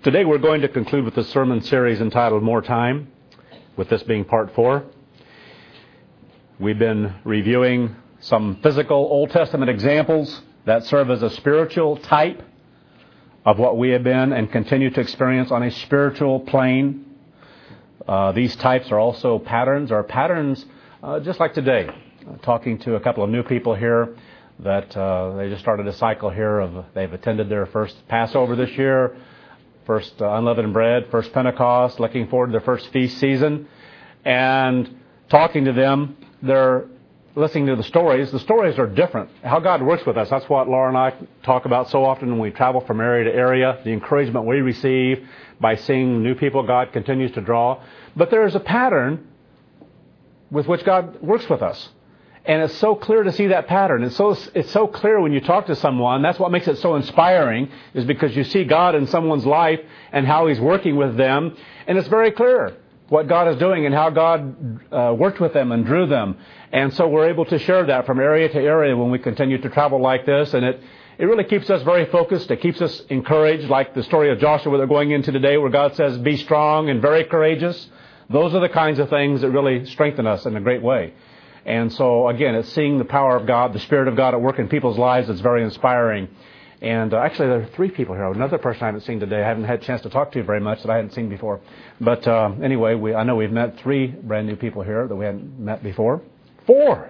Today we're going to conclude with the sermon series entitled More Time, with this being part 4. We've been reviewing some physical Old Testament examples that serve as a spiritual type of what we have been and continue to experience on a spiritual plane. These types are also patterns, just like today. Talking to a couple of new people here that they just started a cycle here of they've attended their first Passover this year, first unleavened bread, first Pentecost, looking forward to their first feast season. And talking to them, they're listening to the stories. The stories are different. How God works with us, that's what Laura and I talk about so often when we travel from area to area, the encouragement we receive by seeing new people God continues to draw. But there is a pattern with which God works with us. And it's so clear to see that pattern. It's so clear when you talk to someone. That's what makes it so inspiring, is because you see God in someone's life and how He's working with them. And it's very clear what God is doing and how God worked with them and drew them. And so we're able to share that from area to area when we continue to travel like this. And it really keeps us very focused. It keeps us encouraged, like the story of Joshua that we're going into today, where God says, be strong and very courageous. Those are the kinds of things that really strengthen us in a great way. And so, again, it's seeing the power of God, the Spirit of God at work in people's lives that's very inspiring. And actually, there are 3 people here. Another person I haven't seen today. I haven't had a chance to talk to very much that I hadn't seen before. But anyway, I know we've met 3 brand new people here that we hadn't met before. 4!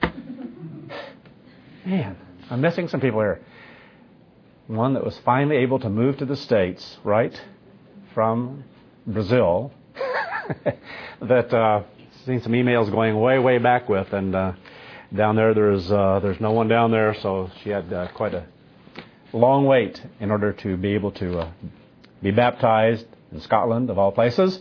Man, I'm missing some people here. One that was finally able to move to the States, right, from Brazil, that... seen some emails going way back with, and down there's no one down there, so she had quite a long wait in order to be able to be baptized in Scotland, of all places.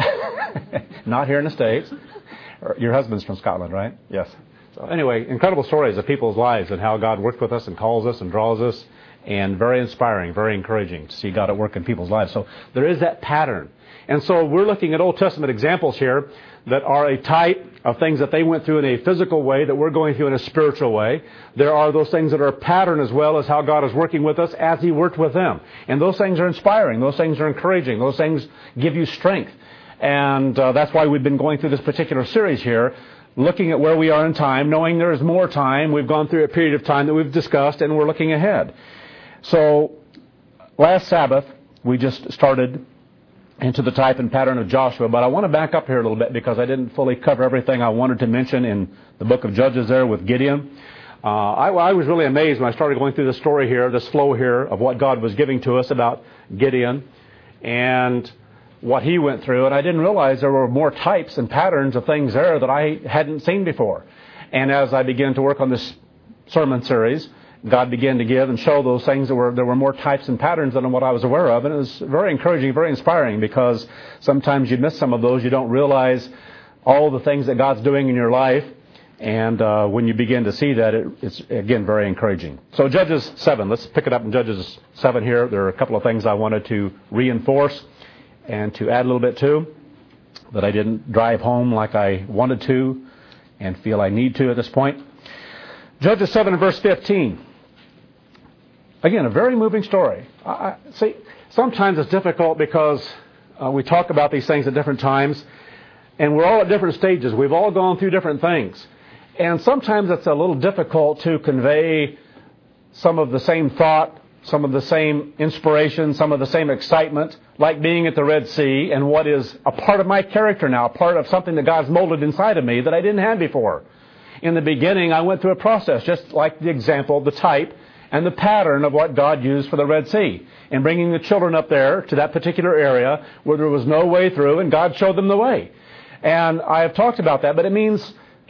Not here in the States. Your husband's from Scotland, right? Yes. So anyway, incredible stories of people's lives and how God worked with us and calls us and draws us, and very inspiring, very encouraging to see God at work in people's lives. So there is that pattern. And so we're looking at Old Testament examples here that are a type of things that they went through in a physical way that we're going through in a spiritual way. There are those things that are a pattern as well as how God is working with us as He worked with them. And those things are inspiring. Those things are encouraging. Those things give you strength. And that's why we've been going through this particular series here, looking at where we are in time, knowing there is more time. We've gone through a period of time that we've discussed, and we're looking ahead. So last Sabbath, we just started into the type and pattern of Joshua. But I want to back up here a little bit because I didn't fully cover everything I wanted to mention in the book of Judges there with Gideon. I was really amazed when I started going through this story here, this flow here of what God was giving to us about Gideon and what he went through. And I didn't realize there were more types and patterns of things there that I hadn't seen before. And as I began to work on this sermon series, God began to give and show those things there were more types and patterns than what I was aware of. And it was very encouraging, very inspiring, because sometimes you miss some of those. You don't realize all the things that God's doing in your life. And when you begin to see that, it's, again, very encouraging. So Judges 7, let's pick it up in Judges 7 here. There are a couple of things I wanted to reinforce and to add a little bit to that I didn't drive home like I wanted to and feel I need to at this point. Judges 7 and verse 15. Again, a very moving story. See, sometimes it's difficult because we talk about these things at different times, and we're all at different stages. We've all gone through different things. And sometimes it's a little difficult to convey some of the same thought, some of the same inspiration, some of the same excitement, like being at the Red Sea, and what is a part of my character now, a part of something that God's molded inside of me that I didn't have before. In the beginning, I went through a process, just like the example, the type, and the pattern of what God used for the Red Sea, and bringing the children up there to that particular area where there was no way through, and God showed them the way. And I have talked about that, but it means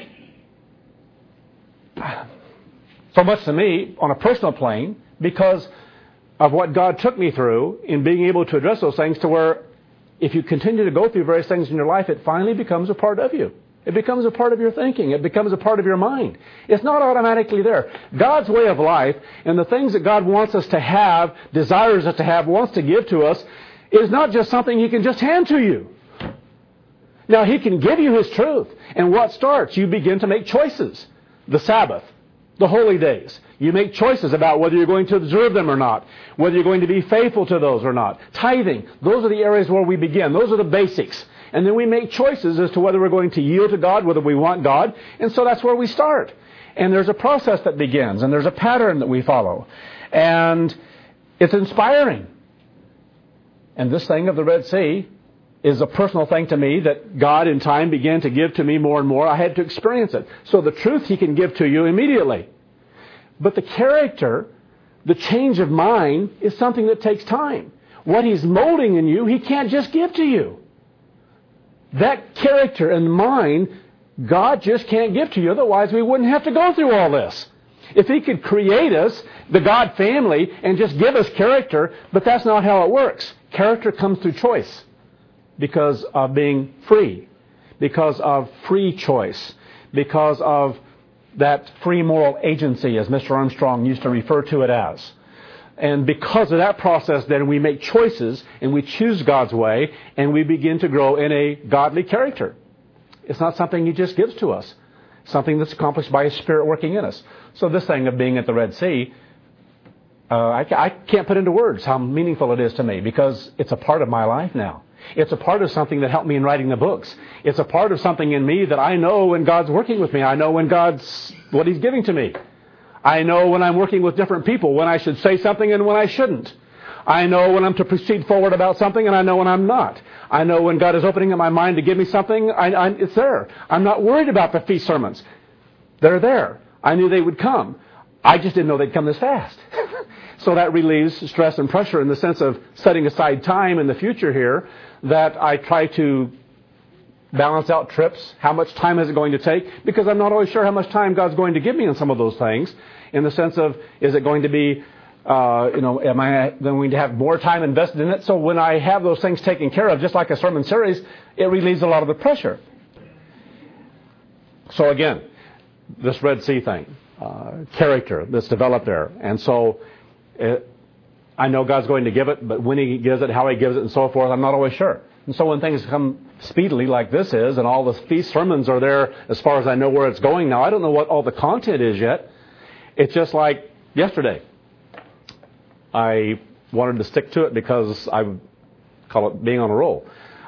so much to me on a personal plane because of what God took me through in being able to address those things, to where if you continue to go through various things in your life, it finally becomes a part of you. It becomes a part of your thinking. It becomes a part of your mind. It's not automatically there. God's way of life and the things that God wants us to have, desires us to have, wants to give to us, is not just something He can just hand to you. Now, He can give you His truth. And what starts? You begin to make choices. The Sabbath. The holy days. You make choices about whether you're going to observe them or not, whether you're going to be faithful to those or not. Tithing. Those are the areas where we begin. Those are the basics. And then we make choices as to whether we're going to yield to God, whether we want God. And so that's where we start. And there's a process that begins, and there's a pattern that we follow. And it's inspiring. And this thing of the Red Sea is a personal thing to me that God in time began to give to me more and more. I had to experience it. So the truth He can give to you immediately. But the character, the change of mind, is something that takes time. What He's molding in you, He can't just give to you. That character and mind, God just can't give to you. Otherwise, we wouldn't have to go through all this. If He could create us, the God family, and just give us character, but that's not how it works. Character comes through choice because of being free, because of free choice, because of that free moral agency, as Mr. Armstrong used to refer to it as. And because of that process, then we make choices and we choose God's way and we begin to grow in a godly character. It's not something He just gives to us. Something that's accomplished by His Spirit working in us. So this thing of being at the Red Sea, I can't put into words how meaningful it is to me because it's a part of my life now. It's a part of something that helped me in writing the books. It's a part of something in me that I know when God's working with me. I know when what He's giving to me. I know when I'm working with different people, when I should say something and when I shouldn't. I know when I'm to proceed forward about something and I know when I'm not. I know when God is opening up my mind to give me something, it's there. I'm not worried about the feast sermons. They're there. I knew they would come. I just didn't know they'd come this fast. So that relieves stress and pressure in the sense of setting aside time in the future here that I try to balance out trips. How much time is it going to take? Because I'm not always sure how much time God's going to give me on some of those things in the sense of, is it going to be, am I going to have more time invested in it? So when I have those things taken care of, just like a sermon series, it relieves a lot of the pressure. So again, this Red Sea thing, character that's developed there. And so I know God's going to give it, but when He gives it, how He gives it, and so forth, I'm not always sure. And so when things come speedily like this is, and all the feast sermons are there as far as I know where it's going now, I don't know what all the content is yet. It's just like yesterday. I wanted to stick to it because I would call it being on a roll.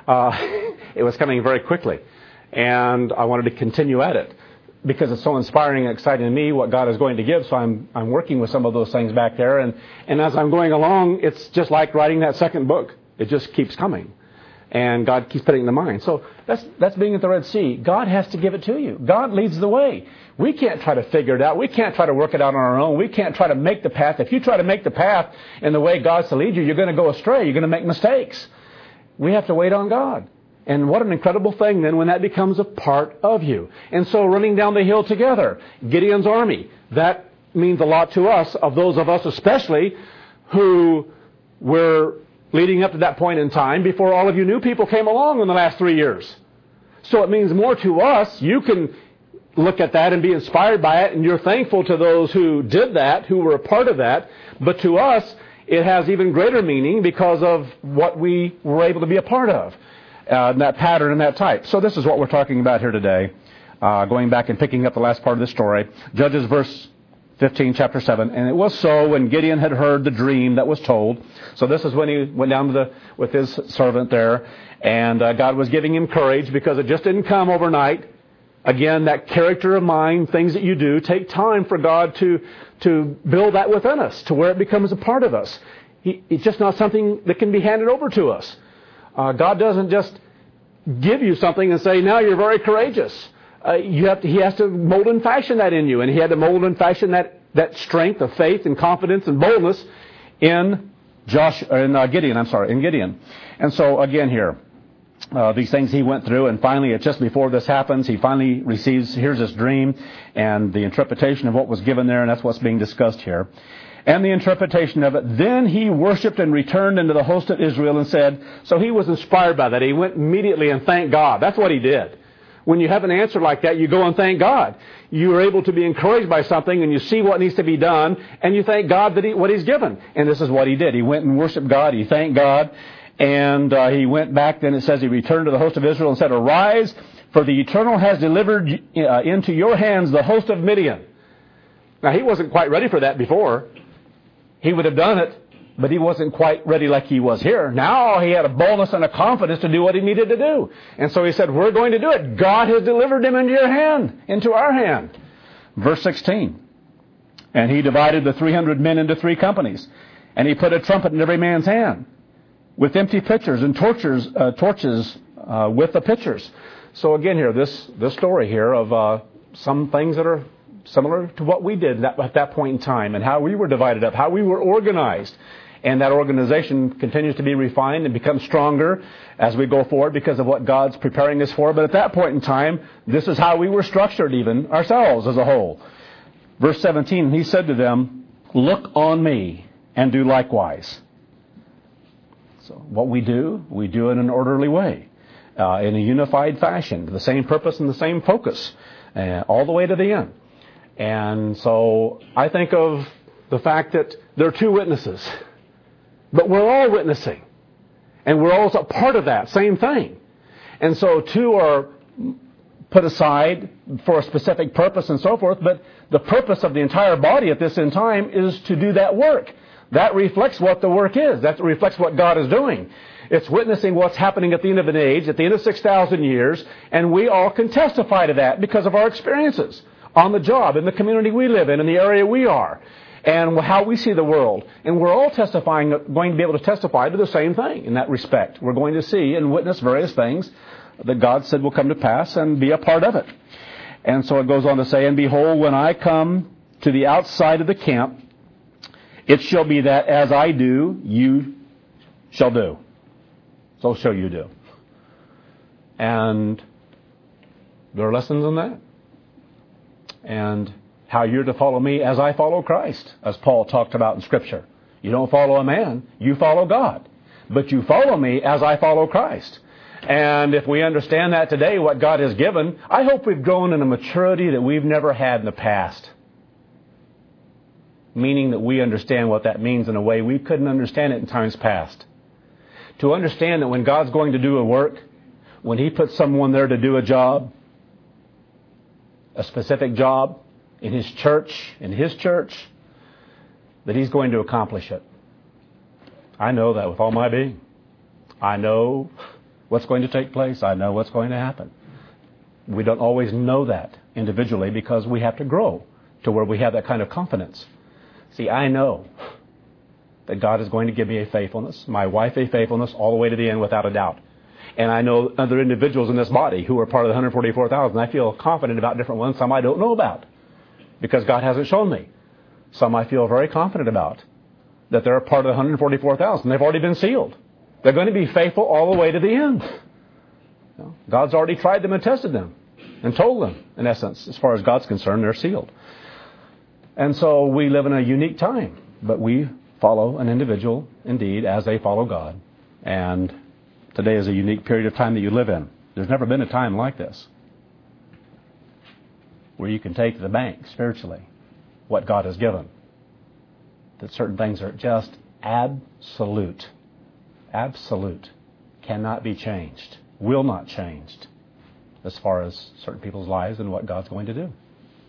It was coming very quickly. And I wanted to continue at it because it's so inspiring and exciting to me what God is going to give. So I'm working with some of those things back there. And as I'm going along, it's just like writing that second book. It just keeps coming. And God keeps putting it in the mind. So that's being at the Red Sea. God has to give it to you. God leads the way. We can't try to figure it out. We can't try to work it out on our own. We can't try to make the path. If you try to make the path in the way God's to lead you, you're going to go astray. You're going to make mistakes. We have to wait on God. And what an incredible thing then when that becomes a part of you. And so running down the hill together, Gideon's army, that means a lot to us, of those of us especially who were leading up to that point in time before all of you new people came along in the last 3 years. So it means more to us. You can look at that and be inspired by it, and you're thankful to those who did that, who were a part of that. But to us, it has even greater meaning because of what we were able to be a part of, that pattern and that type. So this is what we're talking about here today, going back and picking up the last part of the story. Judges verse 15, chapter 7. And it was so when Gideon had heard the dream that was told. So this is when he went down with his servant there. And God was giving him courage because it just didn't come overnight. Again, that character of mind, things that you do, take time for God to build that within us to where it becomes a part of us. It's just not something that can be handed over to us. God doesn't just give you something and say, now you're very courageous. He has to mold and fashion that in you. And He had to mold and fashion that strength of faith and confidence and boldness in Gideon. And so again here, these things he went through, and finally, it's just before this happens, he finally here's this dream and the interpretation of what was given there, and that's what's being discussed here. And the interpretation of it. Then he worshipped and returned into the host of Israel and said, so he was inspired by that. He went immediately and thanked God. That's what he did. When you have an answer like that, you go and thank God. You are able to be encouraged by something, and you see what needs to be done, and you thank God that what He's given. And this is what he did. He went and worshiped God. He thanked God. And he went back, then it says he returned to the host of Israel and said, arise, for the Eternal has delivered into your hands the host of Midian. Now, he wasn't quite ready for that before. He would have done it, but he wasn't quite ready like he was here. Now he had a boldness and a confidence to do what he needed to do. And so he said, we're going to do it. God has delivered him into your hand, into our hand. Verse 16. And he divided the 300 men into 3 companies. And he put a trumpet in every man's hand, with empty pitchers and torches with the pitchers. So again here, this story here of some things that are similar to what we did at that point in time, and how we were divided up, how we were organized. And that organization continues to be refined and become stronger as we go forward because of what God's preparing us for. But at that point in time, this is how we were structured, even ourselves as a whole. Verse 17, he said to them, look on me and do likewise. So what we do in an orderly way, in a unified fashion, the same purpose and the same focus, all the way to the end. And so I think of the fact that there are 2 witnesses, but we're all witnessing. And we're all a part of that same thing. And so 2 are put aside for a specific purpose and so forth, but the purpose of the entire body at this in time is to do that work. That reflects what the work is. That reflects what God is doing. It's witnessing what's happening at the end of an age, at the end of 6,000 years, and we all can testify to that because of our experiences on the job, in the community we live in the area we are, and how we see the world. And we're all going to be able to testify to the same thing in that respect. We're going to see and witness various things that God said will come to pass and be a part of it. And so it goes on to say, and behold, when I come to the outside of the camp, it shall be that as I do, you shall do. So shall you do. And there are lessons in that. And how you're to follow me as I follow Christ, as Paul talked about in Scripture. You don't follow a man, you follow God. But you follow me as I follow Christ. And if we understand that today, what God has given, I hope we've grown in a maturity that we've never had in the past. Meaning that we understand what that means in a way we couldn't understand it in times past. To understand that when God's going to do a work, when He puts someone there to do a job, a specific job, in His church, that He's going to accomplish it. I know that with all my being. I know what's going to take place. I know what's going to happen. We don't always know that individually because we have to grow to where we have that kind of confidence. See, I know that God is going to give me a faithfulness, my wife a faithfulness, all the way to the end without a doubt. And I know other individuals in this body who are part of the 144,000. I feel confident about different ones, some I don't know about, because God hasn't shown me. Some I feel very confident about, that they're a part of the 144,000. They've already been sealed. They're going to be faithful all the way to the end. God's already tried them and tested them and told them, in essence, as far as God's concerned, they're sealed. And so we live in a unique time, but we follow an individual, indeed, as they follow God. And today is a unique period of time that you live in. There's never been a time like this where you can take to the bank spiritually what God has given. That certain things are just absolute, cannot be changed, will not change as far as certain people's lives and what God's going to do.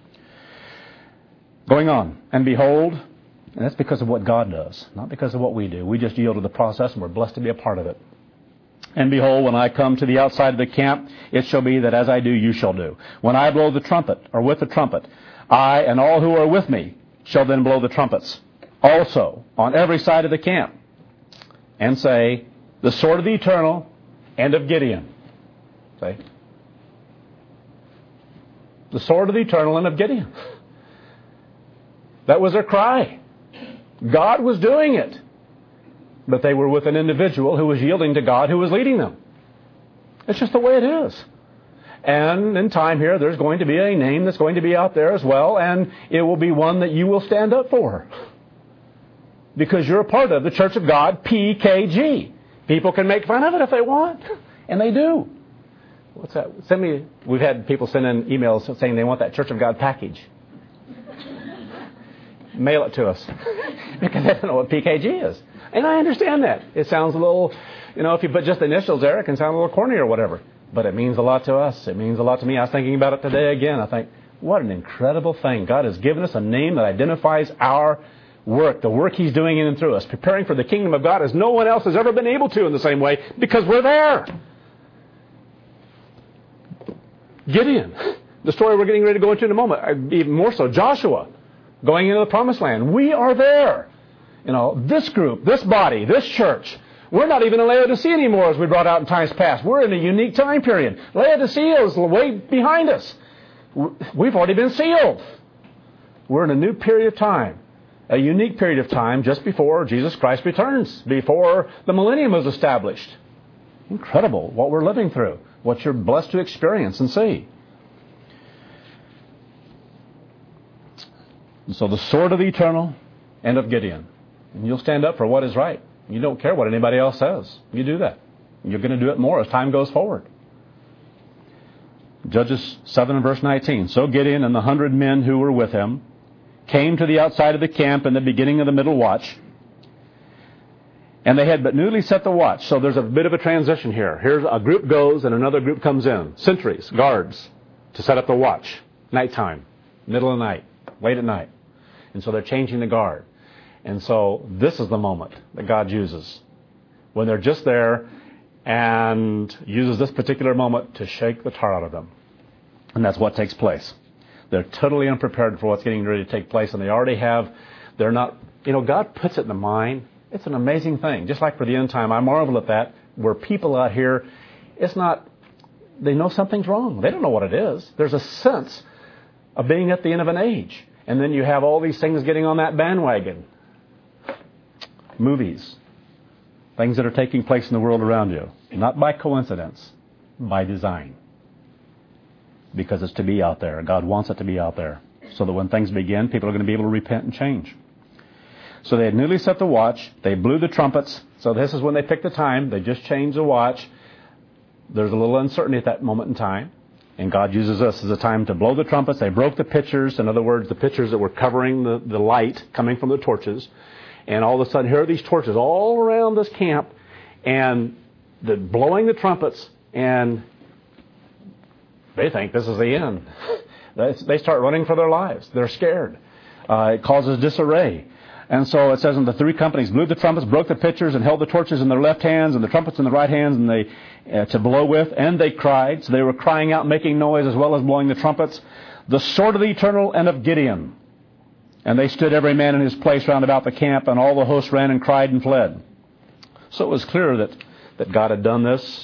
Going on, and behold, and that's because of what God does, not because of what we do. We just yield to the process and we're blessed to be a part of it. And behold, when I come to the outside of the camp, it shall be that as I do, you shall do. When I blow the trumpet, or with the trumpet, I and all who are with me shall then blow the trumpets, also on every side of the camp, and say, the sword of the eternal and of Gideon. Say, the sword of the eternal and of Gideon. That was their cry. God was doing it. But they were with an individual who was yielding to God, who was leading them. It's just the way it is. And in time here, there's going to be a name that's going to be out there as well, and it will be one that you will stand up for. Because you're a part of the Church of God, PKG. People can make fun of it if they want, and they do. What's that? We've had people send in emails saying they want that Church of God package. Mail it to us. Because they don't know what PKG is. And I understand that. It sounds a little, if you put just the initials there, it can sound a little corny or whatever. But it means a lot to us. It means a lot to me. I was thinking about it today again. I think, What an incredible thing. God has given us a name that identifies our work, the work He's doing in and through us, preparing for the kingdom of God as no one else has ever been able to in the same way, because we're there. Gideon, the story we're getting ready to go into in a moment, even more so, Joshua, going into the promised land. We are there. This group, this body, this church. We're not even in Laodicea anymore, as we brought out in times past. We're in a unique time period. Laodicea is way behind us. We've already been sealed. We're in a new period of time, a unique period of time just before Jesus Christ returns, before the millennium is established. Incredible what we're living through, what you're blessed to experience and see. And so the sword of the eternal and of Gideon. And you'll stand up for what is right. You don't care what anybody else says. You do that. You're going to do it more as time goes forward. Judges 7 and verse 19. So Gideon and the 100 men who were with him came to the outside of the camp in the beginning of the middle watch. And they had but newly set the watch. So there's a bit of a transition here. Here's a group goes and another group comes in. Sentries, guards, to set up the watch. Nighttime, middle of the night, late at night. And so they're changing the guard. And so this is the moment that God uses, when they're just there, and uses this particular moment to shake the tar out of them. And that's what takes place. They're totally unprepared for what's getting ready to take place, and they're not, God puts it in the mind. It's an amazing thing. Just like for the end time, I marvel at that, where people out here, they know something's wrong. They don't know what it is. There's a sense of being at the end of an age. And then you have all these things getting on that bandwagon. Movies, things that are taking place in the world around you, not by coincidence, by design. Because it's to be out there. God wants it to be out there. So that when things begin, people are going to be able to repent and change. So they had newly set the watch. They blew the trumpets. So this is when they picked the time. They just changed the watch. There's a little uncertainty at that moment in time. And God uses us as a time to blow the trumpets. They broke the pitchers. In other words, the pitchers that were covering the light coming from the torches. And all of a sudden, here are these torches all around this camp, and they're blowing the trumpets, and they think this is the end. They start running for their lives. They're scared. It causes disarray. And so it says, and the three companies blew the trumpets, broke the pitchers, and held the torches in their left hands, and the trumpets in the right hands, and they to blow with. And they cried. So they were crying out, making noise, as well as blowing the trumpets. The sword of the eternal and of Gideon. And they stood every man in his place round about the camp, and all the host ran and cried and fled. So it was clear that God had done this.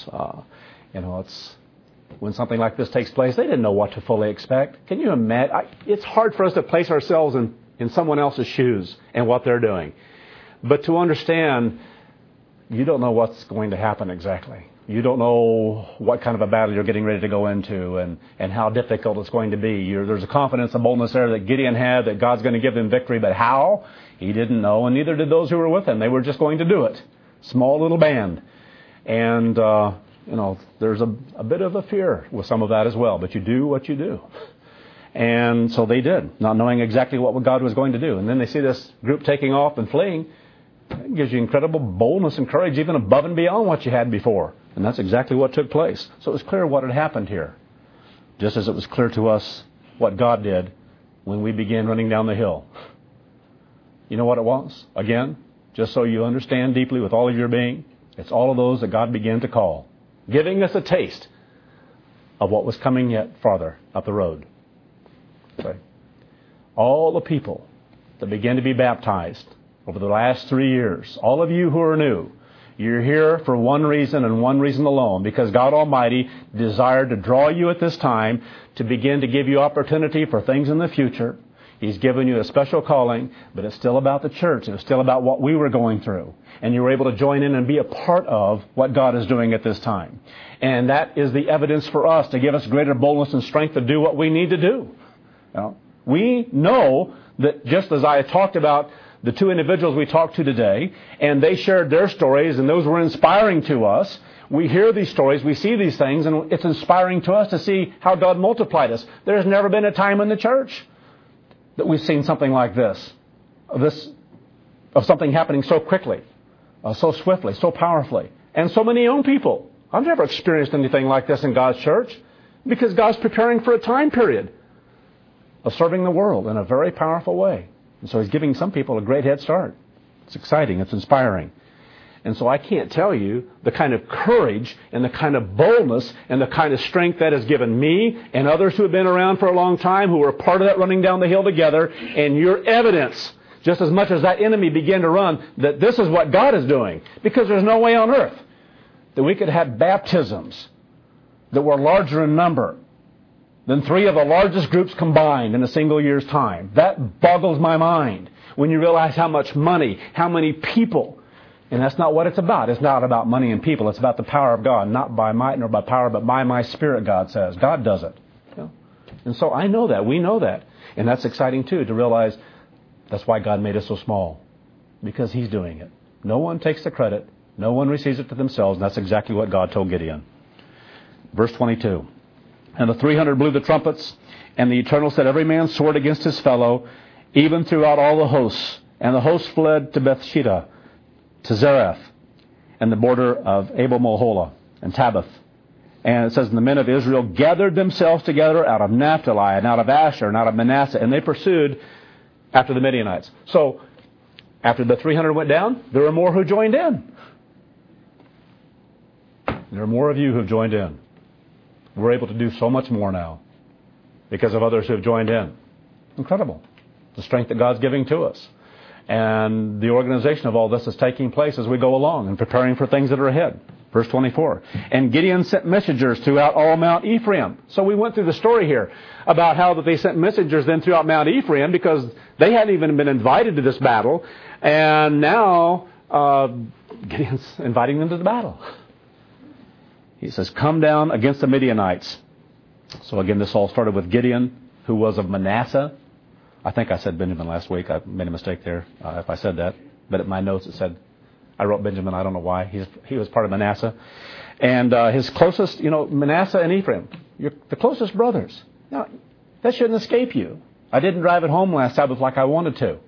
When something like this takes place, they didn't know what to fully expect. Can you imagine? It's hard for us to place ourselves in someone else's shoes and what they're doing. But to understand, you don't know what's going to happen exactly. You don't know what kind of a battle you're getting ready to go into and how difficult it's going to be. There's a confidence and boldness there that Gideon had that God's going to give them victory. But how? He didn't know, and neither did those who were with him. They were just going to do it. Small little band. And, there's a bit of a fear with some of that as well. But you do what you do. And so they did, not knowing exactly what God was going to do. And then they see this group taking off and fleeing. It gives you incredible boldness and courage, even above and beyond what you had before. And that's exactly what took place. So it was clear what had happened here. Just as it was clear to us what God did when we began running down the hill. You know what it was? Again, just so you understand deeply with all of your being, it's all of those that God began to call, giving us a taste of what was coming yet farther up the road. Okay. All the people that began to be baptized over the last 3 years, all of you who are new, you're here for one reason and one reason alone, because God Almighty desired to draw you at this time to begin to give you opportunity for things in the future. He's given you a special calling, but it's still about the church. It's still about what we were going through. And you were able to join in and be a part of what God is doing at this time. And that is the evidence for us to give us greater boldness and strength to do what we need to do. We know that just as I talked about the two individuals we talked to today, and they shared their stories, and those were inspiring to us. We hear these stories, we see these things, and it's inspiring to us to see how God multiplied us. There's never been a time in the church that we've seen something like this, of something happening so quickly, so swiftly, so powerfully, and so many young people. I've never experienced anything like this in God's church, because God's preparing for a time period of serving the world in a very powerful way. And so he's giving some people a great head start. It's exciting. It's inspiring. And so I can't tell you the kind of courage and the kind of boldness and the kind of strength that has given me and others who have been around for a long time who were part of that running down the hill together. And your evidence, just as much as that enemy began to run, that this is what God is doing. Because there's no way on earth that we could have baptisms that were larger in number than 3 of the largest groups combined in a single year's time. That boggles my mind when you realize how much money, how many people. And that's not what it's about. It's not about money and people. It's about the power of God, not by might nor by power, but by my Spirit, God says. God does it. You know? And so I know that. We know that. And that's exciting, too, to realize that's why God made us so small. Because He's doing it. No one takes the credit. No one receives it to themselves. And that's exactly what God told Gideon. Verse 22. And the 300 blew the trumpets, and the Eternal set every man's sword against his fellow, even throughout all the hosts. And the hosts fled to Bethsheba, to Zareth, and the border of Abel-Meholah, and Tabbath. And it says, and the men of Israel gathered themselves together out of Naphtali, and out of Asher, and out of Manasseh, and they pursued after the Midianites. So, after the 300 went down, there were more who joined in. There are more of you who have joined in. We're able to do so much more now because of others who have joined in. Incredible. The strength that God's giving to us. And the organization of all this is taking place as we go along and preparing for things that are ahead. Verse 24. And Gideon sent messengers throughout all Mount Ephraim. So we went through the story here about how that they sent messengers then throughout Mount Ephraim because they hadn't even been invited to this battle. And now Gideon's inviting them to the battle. He says, come down against the Midianites. So again, this all started with Gideon, who was of Manasseh. I think I said Benjamin last week. I made a mistake there if I said that. But in my notes it said, I wrote Benjamin. I don't know why. He was part of Manasseh. And his closest, Manasseh and Ephraim, you're the closest brothers. Now, that shouldn't escape you. I didn't drive it home last Sabbath like I wanted to.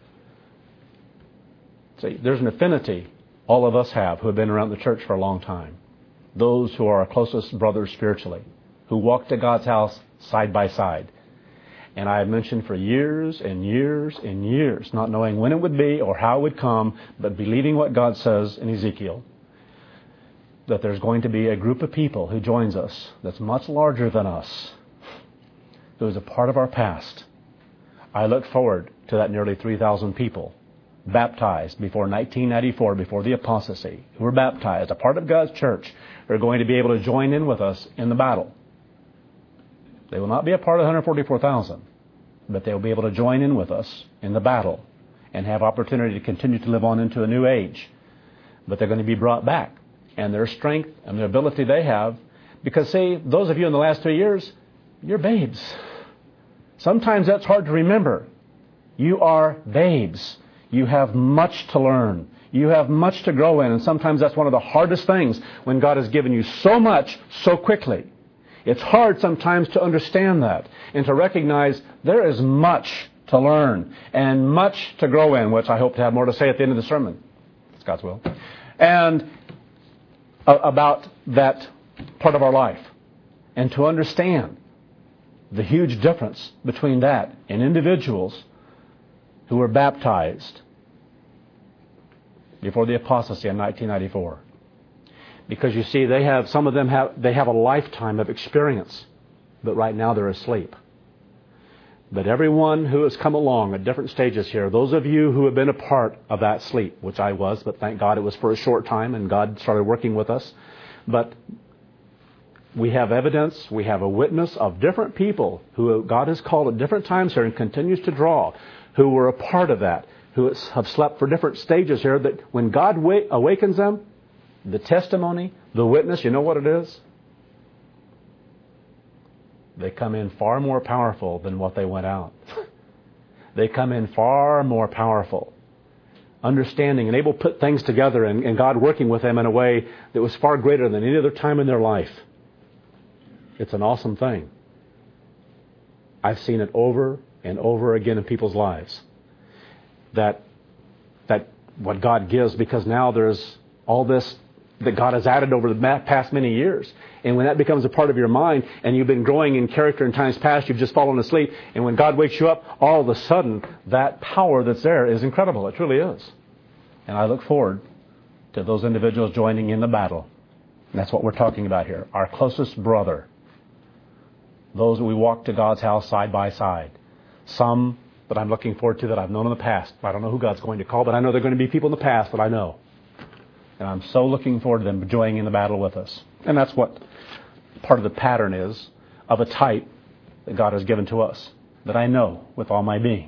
See, there's an affinity all of us have who have been around the church for a long time. Those who are our closest brothers spiritually, who walk to God's house side by side. And I have mentioned for years and years and years, not knowing when it would be or how it would come, but believing what God says in Ezekiel, that there's going to be a group of people who joins us that's much larger than us, who is a part of our past. I look forward to that nearly 3,000 people baptized before 1994, before the apostasy, who were baptized, a part of God's church, are going to be able to join in with us in the battle. They will not be a part of 144,000, but they will be able to join in with us in the battle and have opportunity to continue to live on into a new age. But they're going to be brought back. And their strength and their ability they have, because see, those of you in the last 3 years, you're babes. Sometimes that's hard to remember. You are babes. You have much to learn. You have much to grow in, and sometimes that's one of the hardest things when God has given you so much so quickly. It's hard sometimes to understand that and to recognize there is much to learn and much to grow in, which I hope to have more to say at the end of the sermon. It's God's will. And about that part of our life. And to understand the huge difference between that and individuals who were baptized before the apostasy in 1994. Because you see, some of them have a lifetime of experience, but right now they're asleep. But everyone who has come along at different stages here, those of you who have been a part of that sleep, which I was, but thank God it was for a short time and God started working with us. But we have evidence, we have a witness of different people who God has called at different times here and continues to draw, who were a part of that, who have slept for different stages here, that when God awakens them, the testimony, the witness, you know what it is? They come in far more powerful than what they went out. They come in far more powerful, understanding and able to put things together, and God working with them in a way that was far greater than any other time in their life. It's an awesome thing. I've seen it over and over again in people's lives. That what God gives, because now there's all this that God has added over the past many years. And when that becomes a part of your mind, and you've been growing in character in times past, you've just fallen asleep, and when God wakes you up, all of a sudden, that power that's there is incredible. It truly is. And I look forward to those individuals joining in the battle. And that's what we're talking about here. Our closest brother. Those that we walk to God's house side by side. Some that I'm looking forward to that I've known in the past. I don't know who God's going to call, but I know there are going to be people in the past that I know. And I'm so looking forward to them joining in the battle with us. And that's what part of the pattern is of a type that God has given to us, that I know with all my being.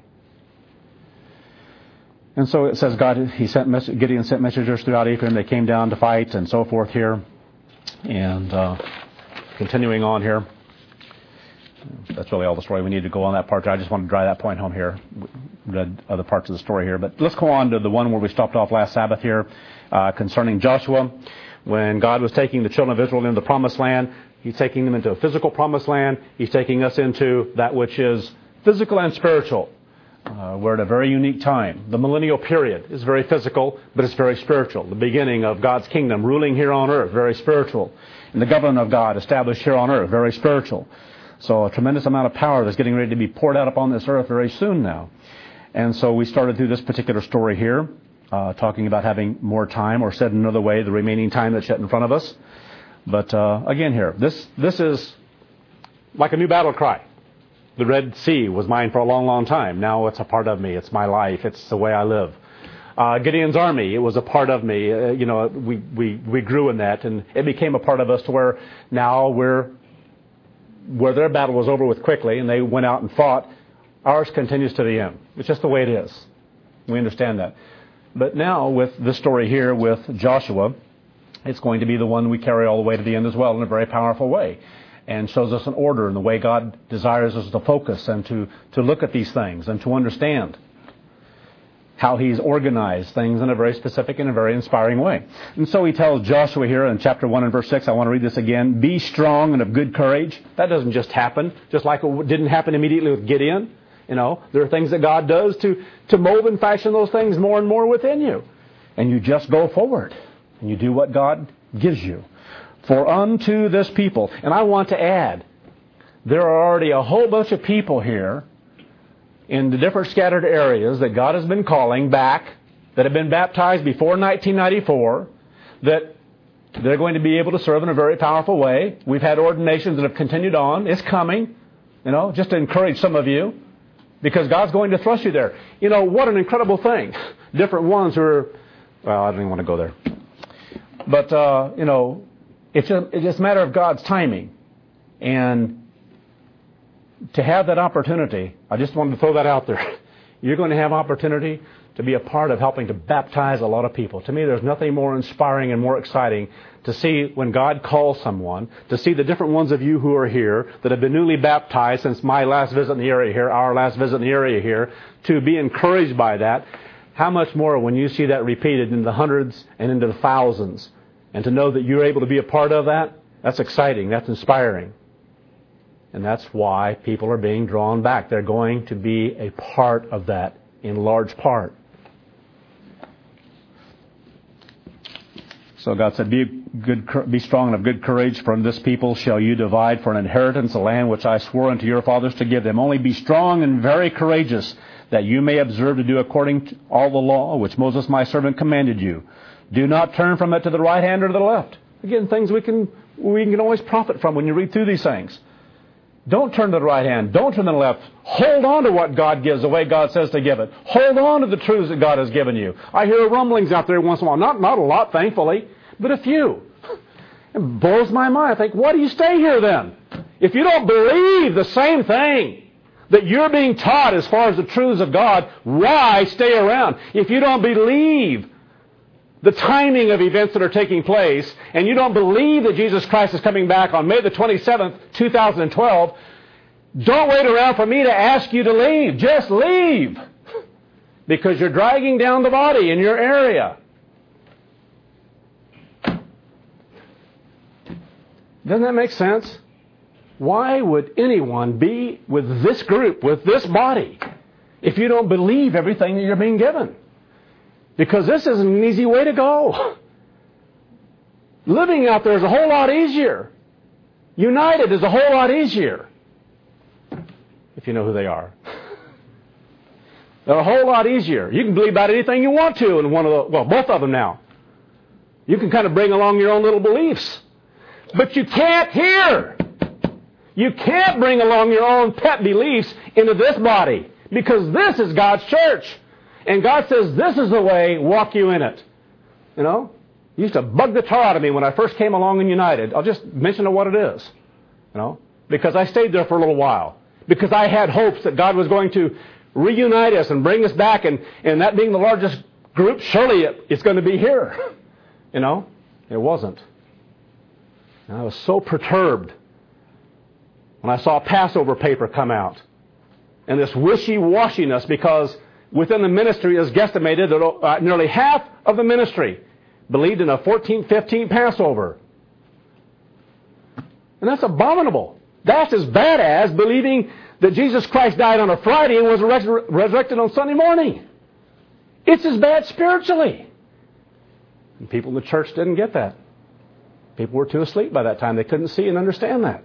And so it says Gideon sent messengers throughout Ephraim. They came down to fight and so forth here. And continuing on here. That's really all the story. We need to go on that part. I just want to drive that point home here. We read other parts of the story here. But let's go on to the one where we stopped off last Sabbath here concerning Joshua. When God was taking the children of Israel into the promised land, He's taking them into a physical promised land. He's taking us into that which is physical and spiritual. We're at a very unique time. The millennial period is very physical, but it's very spiritual. The beginning of God's kingdom ruling here on earth, very spiritual. And the government of God established here on earth, very spiritual. So a tremendous amount of power that's getting ready to be poured out upon this earth very soon now. And so we started through this particular story here, talking about having more time, or said another way, the remaining time that's yet in front of us. But again here, this is like a new battle cry. The Red Sea was mine for a long, long time. Now it's a part of me. It's my life. It's the way I live. Gideon's army, it was a part of me. We grew in that, and it became a part of us to where now where their battle was over with quickly, and they went out and fought, ours continues to the end. It's just the way it is. We understand that. But now with this story here with Joshua, it's going to be the one we carry all the way to the end as well in a very powerful way. And shows us an order in the way God desires us to focus and to look at these things and to understand how He's organized things in a very specific and a very inspiring way. And so He tells Joshua here in chapter 1 and verse 6, I want to read this again, be strong and of good courage. That doesn't just happen, just like it didn't happen immediately with Gideon. There are things that God does to mold and fashion those things more and more within you. And you just go forward and you do what God gives you. For unto this people, and I want to add, there are already a whole bunch of people here in the different scattered areas that God has been calling back, that have been baptized before 1994, that they're going to be able to serve in a very powerful way. We've had ordinations that have continued on. It's coming, just to encourage some of you, because God's going to thrust you there. What an incredible thing. Different ones who are, well, I don't even want to go there. But, it's just a matter of God's timing. And to have that opportunity, I just wanted to throw that out there. You're going to have opportunity to be a part of helping to baptize a lot of people. To me, there's nothing more inspiring and more exciting to see when God calls someone, to see the different ones of you who are here that have been newly baptized since my last visit in the area here, our last visit in the area here, to be encouraged by that. How much more when you see that repeated in the hundreds and into the thousands. And to know that you're able to be a part of that, that's exciting, that's inspiring. And that's why people are being drawn back. They're going to be a part of that in large part. So God said, be strong and of good courage. From this people shall you divide for an inheritance a land which I swore unto your fathers to give them. Only be strong and very courageous, that you may observe to do according to all the law which Moses my servant commanded you. Do not turn from it to the right hand or to the left. Again, things we can always profit from when you read through these things. Don't turn to the right hand. Don't turn to the left. Hold on to what God gives the way God says to give it. Hold on to the truths that God has given you. I hear rumblings out there once in a while. Not a lot, thankfully, but a few. It blows my mind. I think, why do you stay here then? If you don't believe the same thing that you're being taught as far as the truths of God, why stay around? If you don't believe the timing of events that are taking place, and you don't believe that Jesus Christ is coming back on May the 27th, 2012, don't wait around for me to ask you to leave. Just leave. Because you're dragging down the body in your area. Doesn't that make sense? Why would anyone be with this group, with this body, if you don't believe everything that you're being given? Because this isn't an easy way to go. Living out there is a whole lot easier. United is a whole lot easier. If you know who they are. They're a whole lot easier. You can believe about anything you want to in both of them now. You can kind of bring along your own little beliefs. But you can't here. You can't bring along your own pet beliefs into this body. Because this is God's church. And God says, this is the way, walk you in it. You know? It used to bug the tar out of me when I first came along in United. I'll just mention what it is. You know? Because I stayed there for a little while. Because I had hopes that God was going to reunite us and bring us back. And that being the largest group, surely it's going to be here. You know? It wasn't. And I was so perturbed when I saw Passover paper come out. And this wishy-washiness, because within the ministry is guesstimated that nearly half of the ministry believed in a 14-15 Passover. And that's abominable. That's as bad as believing that Jesus Christ died on a Friday and was resurrected on Sunday morning. It's as bad spiritually. And people in the church didn't get that. People were too asleep by that time. They couldn't see and understand that.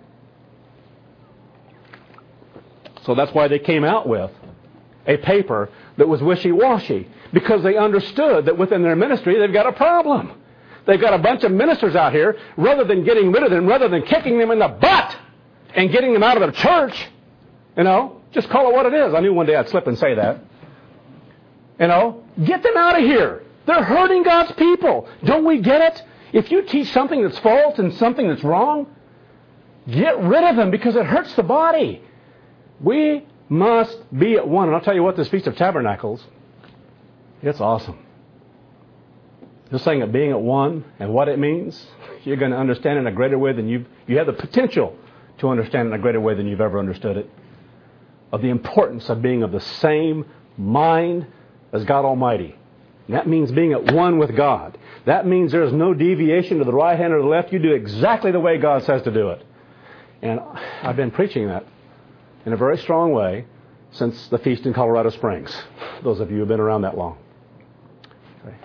So that's why they came out with a paper that was wishy-washy. Because they understood that within their ministry they've got a problem. They've got a bunch of ministers out here, rather than getting rid of them, rather than kicking them in the butt and getting them out of their church, you know, just call it what it is. I knew one day I'd slip and say that. You know, get them out of here. They're hurting God's people. Don't we get it? If you teach something that's false and something that's wrong, get rid of them because it hurts the body. We must be at one. And I'll tell you what, this Feast of Tabernacles, it's awesome. Just saying being at one and what it means, you're going to understand it in a greater way than you have the potential to understand it in a greater way than you've ever understood it. Of the importance of being of the same mind as God Almighty. And that means being at one with God. That means there is no deviation to the right hand or the left. You do exactly the way God says to do it. And I've been preaching that in a very strong way since the feast in Colorado Springs. Those of you who have been around that long. Okay.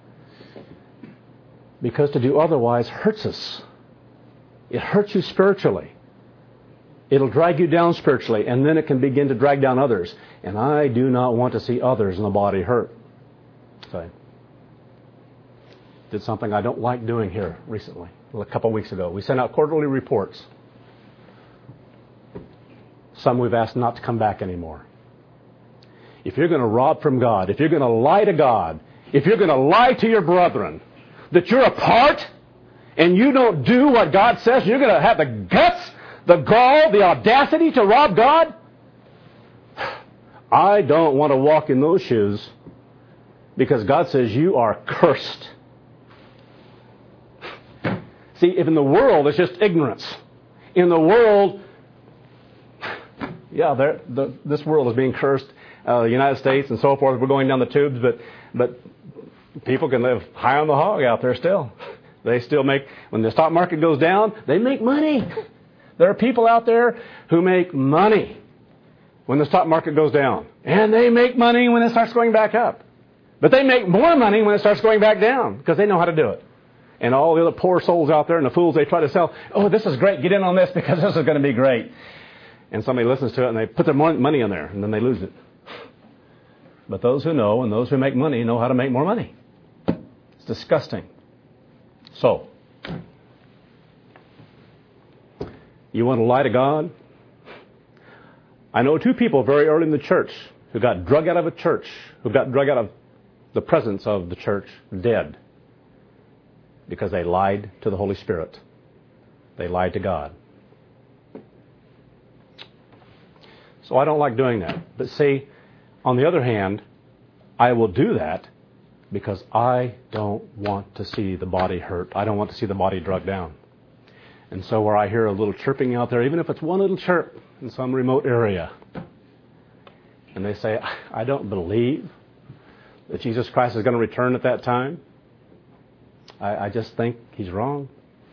Because to do otherwise hurts us. It hurts you spiritually. It'll drag you down spiritually, and then it can begin to drag down others. And I do not want to see others in the body hurt. So, did something I don't like doing here recently, a couple of weeks ago. We sent out quarterly reports. Some we've asked not to come back anymore. If you're going to rob from God, if you're going to lie to God, if you're going to lie to your brethren, that you're a part and you don't do what God says, you're going to have the guts, the gall, the audacity to rob God? I don't want to walk in those shoes because God says you are cursed. See, if in the world it's just ignorance. In the world, this world is being cursed. The United States and so forth, we're going down the tubes, but people can live high on the hog out there still. They still make, when the stock market goes down, they make money. There are people out there who make money when the stock market goes down. And they make money when it starts going back up. But they make more money when it starts going back down because they know how to do it. And all the other poor souls out there and the fools they try to sell, oh, this is great, get in on this because this is going to be great. And somebody listens to it and they put their money in there and then they lose it. But those who know and those who make money know how to make more money. It's disgusting. So, you want to lie to God? I know two people very early in the church who got drug out of a church, who got drug out of the presence of the church dead because they lied to the Holy Spirit. They lied to God. So I don't like doing that. But see, on the other hand, I will do that because I don't want to see the body hurt. I don't want to see the body drugged down. And so where I hear a little chirping out there, even if it's one little chirp in some remote area, and they say, I don't believe that Jesus Christ is going to return at that time. I just think he's wrong.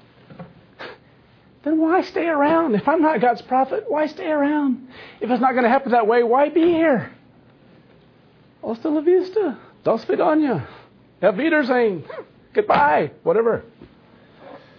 Then why stay around? If I'm not God's prophet, why stay around? If it's not going to happen that way, why be here? Hasta la vista. Dos vidania. Auf Wiedersehen. Goodbye. Whatever.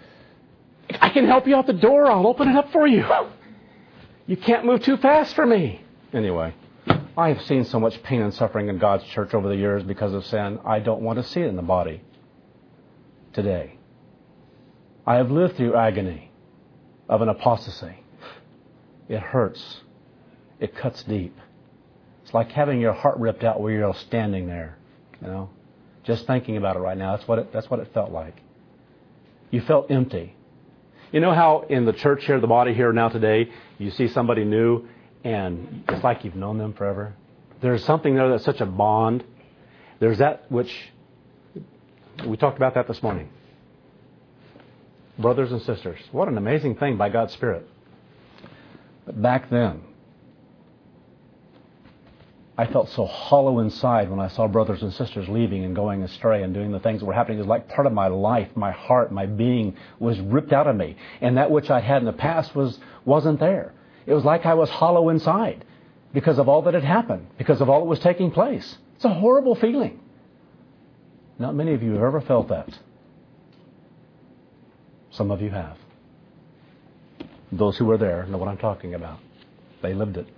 can help you out the door. I'll open it up for you. You can't move too fast for me. Anyway, I have seen so much pain and suffering in God's church over the years because of sin. I don't want to see it in the body today. I have lived through agony of an apostasy. It hurts. It cuts deep. It's like having your heart ripped out where you're standing there. Just thinking about it right now, that's what it felt like. You felt empty. You know how in the church here, the body here now today, you see somebody new and it's like you've known them forever? There's something there that's such a bond. There's that which, we talked about that this morning. Brothers and sisters. What an amazing thing by God's Spirit. But back then, I felt so hollow inside when I saw brothers and sisters leaving and going astray and doing the things that were happening. It was like part of my life, my heart, my being was ripped out of me. And that which I had in the past wasn't there. It was like I was hollow inside because of all that had happened, because of all that was taking place. It's a horrible feeling. Not many of you have ever felt that. Some of you have. Those who were there know what I'm talking about. They lived it.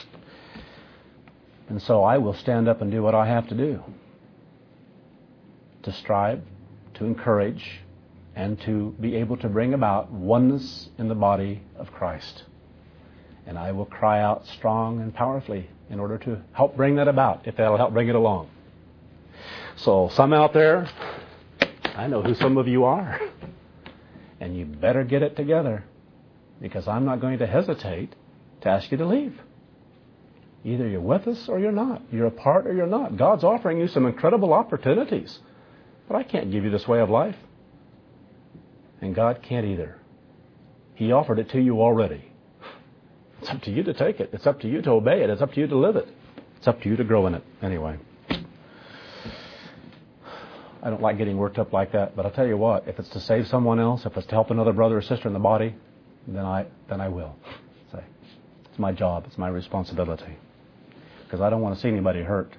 And so I will stand up and do what I have to do. To strive, to encourage, and to be able to bring about oneness in the body of Christ. And I will cry out strong and powerfully in order to help bring that about, if that'll help bring it along. So some out there, I know who some of you are. And you better get it together, because I'm not going to hesitate to ask you to leave. Either you're with us or you're not. You're apart or you're not. God's offering you some incredible opportunities. But I can't give you this way of life. And God can't either. He offered it to you already. It's up to you to take it. It's up to you to obey it. It's up to you to live it. It's up to you to grow in it. Anyway. I don't like getting worked up like that, but I'll tell you what, if it's to save someone else, if it's to help another brother or sister in the body, then I will. Say, it's my job, it's my responsibility. Because I don't want to see anybody hurt.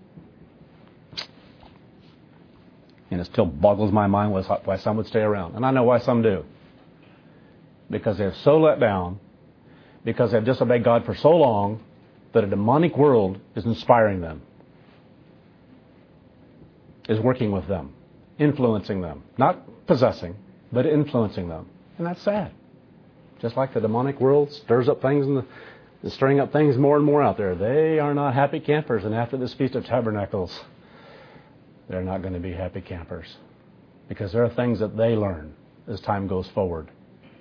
And it still boggles my mind why some would stay around. And I know why some do. Because they're so let down, because they've disobeyed God for so long, that a demonic world is inspiring them. Is working with them, influencing them. Not possessing, but influencing them. And that's sad. Just like the demonic world stirs up things and is stirring up things more and more out there. They are not happy campers. And after this Feast of Tabernacles, they're not going to be happy campers. Because there are things that they learn as time goes forward.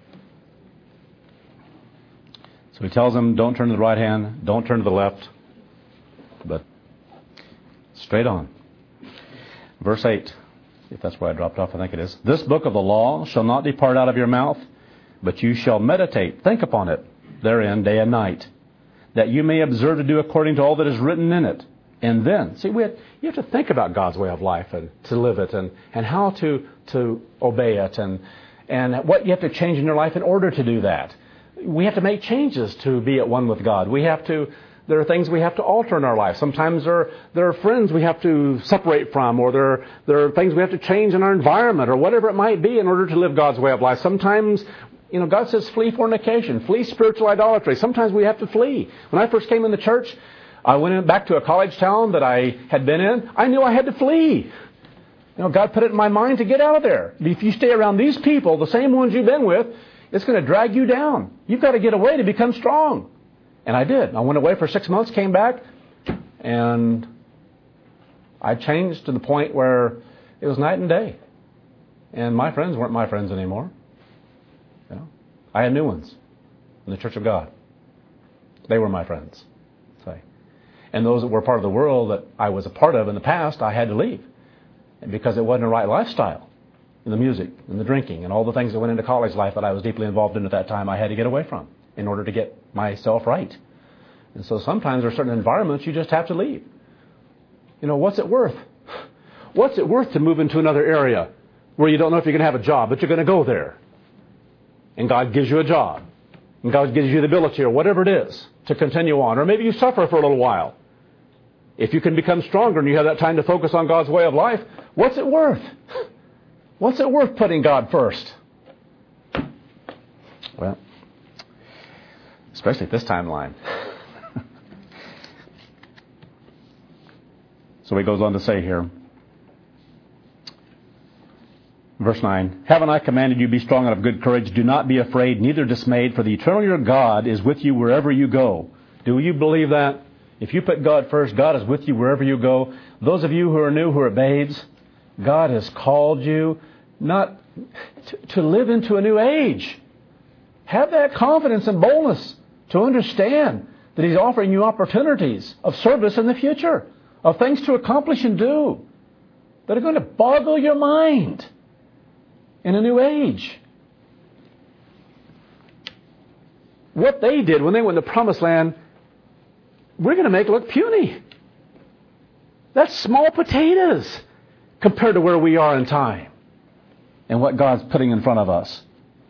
So he tells them, don't turn to the right hand, don't turn to the left, but straight on. Verse 8, if that's where I dropped off, I think it is. This book of the law shall not depart out of your mouth, but you shall meditate, think upon it, therein day and night, that you may observe to do according to all that is written in it. And then, see, you have to think about God's way of life and to live it and how to obey it and what you have to change in your life in order to do that. We have to make changes to be at one with God. There are things we have to alter in our life. Sometimes there are friends we have to separate from, or there are things we have to change in our environment, or whatever it might be in order to live God's way of life. Sometimes, God says flee fornication, flee spiritual idolatry. Sometimes we have to flee. When I first came in the church, I went back to a college town that I had been in. I knew I had to flee. God put it in my mind to get out of there. If you stay around these people, the same ones you've been with, it's going to drag you down. You've got to get away to become strong. And I did. I went away for 6 months, came back, and I changed to the point where it was night and day. And my friends weren't my friends anymore. I had new ones in the Church of God. They were my friends. And those that were part of the world that I was a part of in the past, I had to leave. And because it wasn't a right lifestyle. In the music, and the drinking, and all the things that went into college life that I was deeply involved in at that time, I had to get away from in order to get myself right. And so sometimes there are certain environments you just have to leave. What's it worth? What's it worth to move into another area where you don't know if you're going to have a job, but you're going to go there? And God gives you a job. And God gives you the ability, or whatever it is, to continue on. Or maybe you suffer for a little while. If you can become stronger and you have that time to focus on God's way of what's it worth? What's it worth putting God first? especially at this timeline. So he goes on to say here, verse 9, haven't I commanded you, be strong and of good courage? Do not be afraid, neither dismayed, for the eternal your God is with you wherever you go. Do you believe that? If you put God first, God is with you wherever you go. Those of you who are new, who are babes, God has called you not to live into a new age. Have that confidence and boldness to understand that He's offering you opportunities of service in the future, of things to accomplish and do that are going to boggle your mind in a new age. What they did when they went to the Promised Land, we're going to make look puny. That's small potatoes compared to where we are in time and what God's putting in front of us.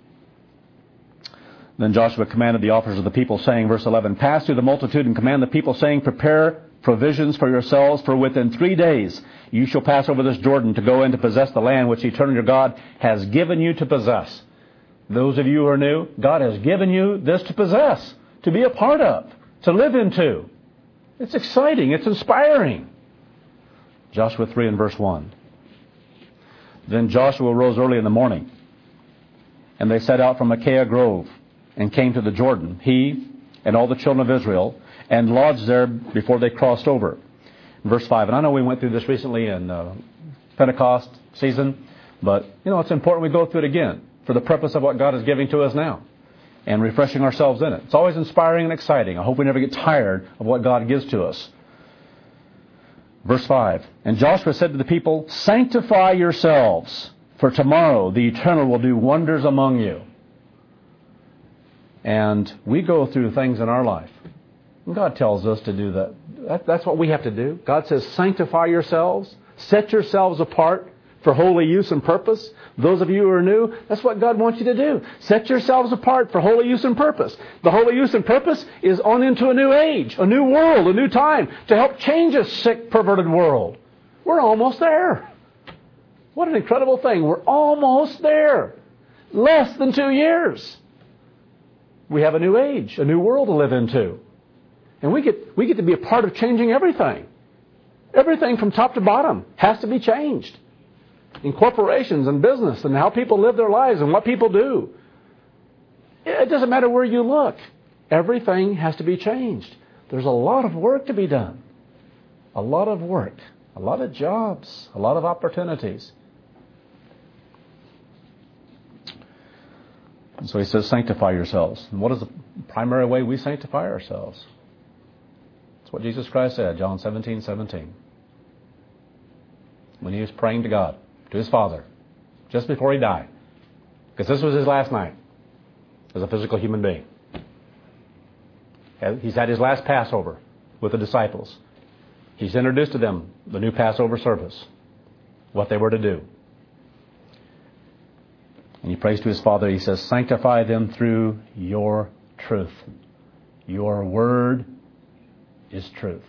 Then Joshua commanded the officers of the people, saying, verse 11, pass through the multitude and command the people, saying, prepare provisions for yourselves, for within 3 days you shall pass over this Jordan to go in to possess the land which the eternal your God has given you to possess. Those of you who are new, God has given you this to possess, to be a part of, to live into. It's exciting. It's inspiring. Joshua 3 and verse 1. Then Joshua rose early in the morning, and they set out from Acacia Grove and came to the Jordan, he and all the children of Israel, and lodged there before they crossed over. Verse 5. And I know we went through this recently in Pentecost season, but it's important we go through it again for the purpose of what God is giving to us now and refreshing ourselves in it. It's always inspiring and exciting. I hope we never get tired of what God gives to us. Verse 5. And Joshua said to the people, sanctify yourselves, for tomorrow the Eternal will do wonders among you. And we go through things in our life. God tells us to do that. That's what we have to do. God says, sanctify yourselves, set yourselves apart for holy use and purpose. Those of you who are new, that's what God wants you to do. Set yourselves apart for holy use and purpose. The holy use and purpose is on into a new age, a new world, a new time, to help change a sick, perverted world. We're almost there. What an incredible thing. We're almost there. Less than 2 years. We have a new age, a new world to live into. And we get to be a part of changing everything. Everything from top to bottom has to be changed. In corporations and business and how people live their lives and what people do. It doesn't matter where you look. Everything has to be changed. There's a lot of work to be done. A lot of work. A lot of jobs. A lot of opportunities. And so he says, sanctify yourselves. And what is the primary way we sanctify ourselves? It's what Jesus Christ said, John 17:17. When he was praying to God, to his Father, just before he died. Because this was his last night as a physical human being. He's had his last Passover with the disciples. He's introduced to them the new Passover service, what they were to do. And he prays to his Father. He says, sanctify them through your truth. Your word is truth.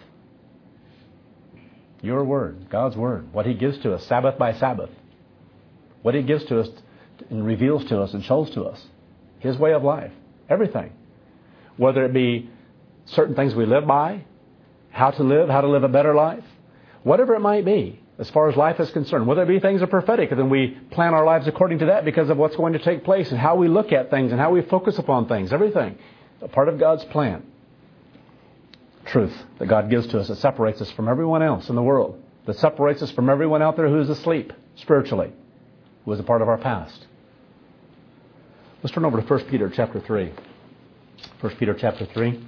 Your word, God's word, what he gives to us, Sabbath by Sabbath. What he gives to us and reveals to us and shows to us. His way of life. Everything. Whether it be certain things we live by, how to live a better life. Whatever it might be, as far as life is concerned. Whether it be things are prophetic, and then we plan our lives according to that because of what's going to take place and how we look at things and how we focus upon things. Everything. A part of God's plan. Truth that God gives to us that separates us from everyone else in the world. That separates us from everyone out there who is asleep spiritually. Who is a part of our past. Let's turn over to 1 Peter chapter 3. 1 Peter chapter 3.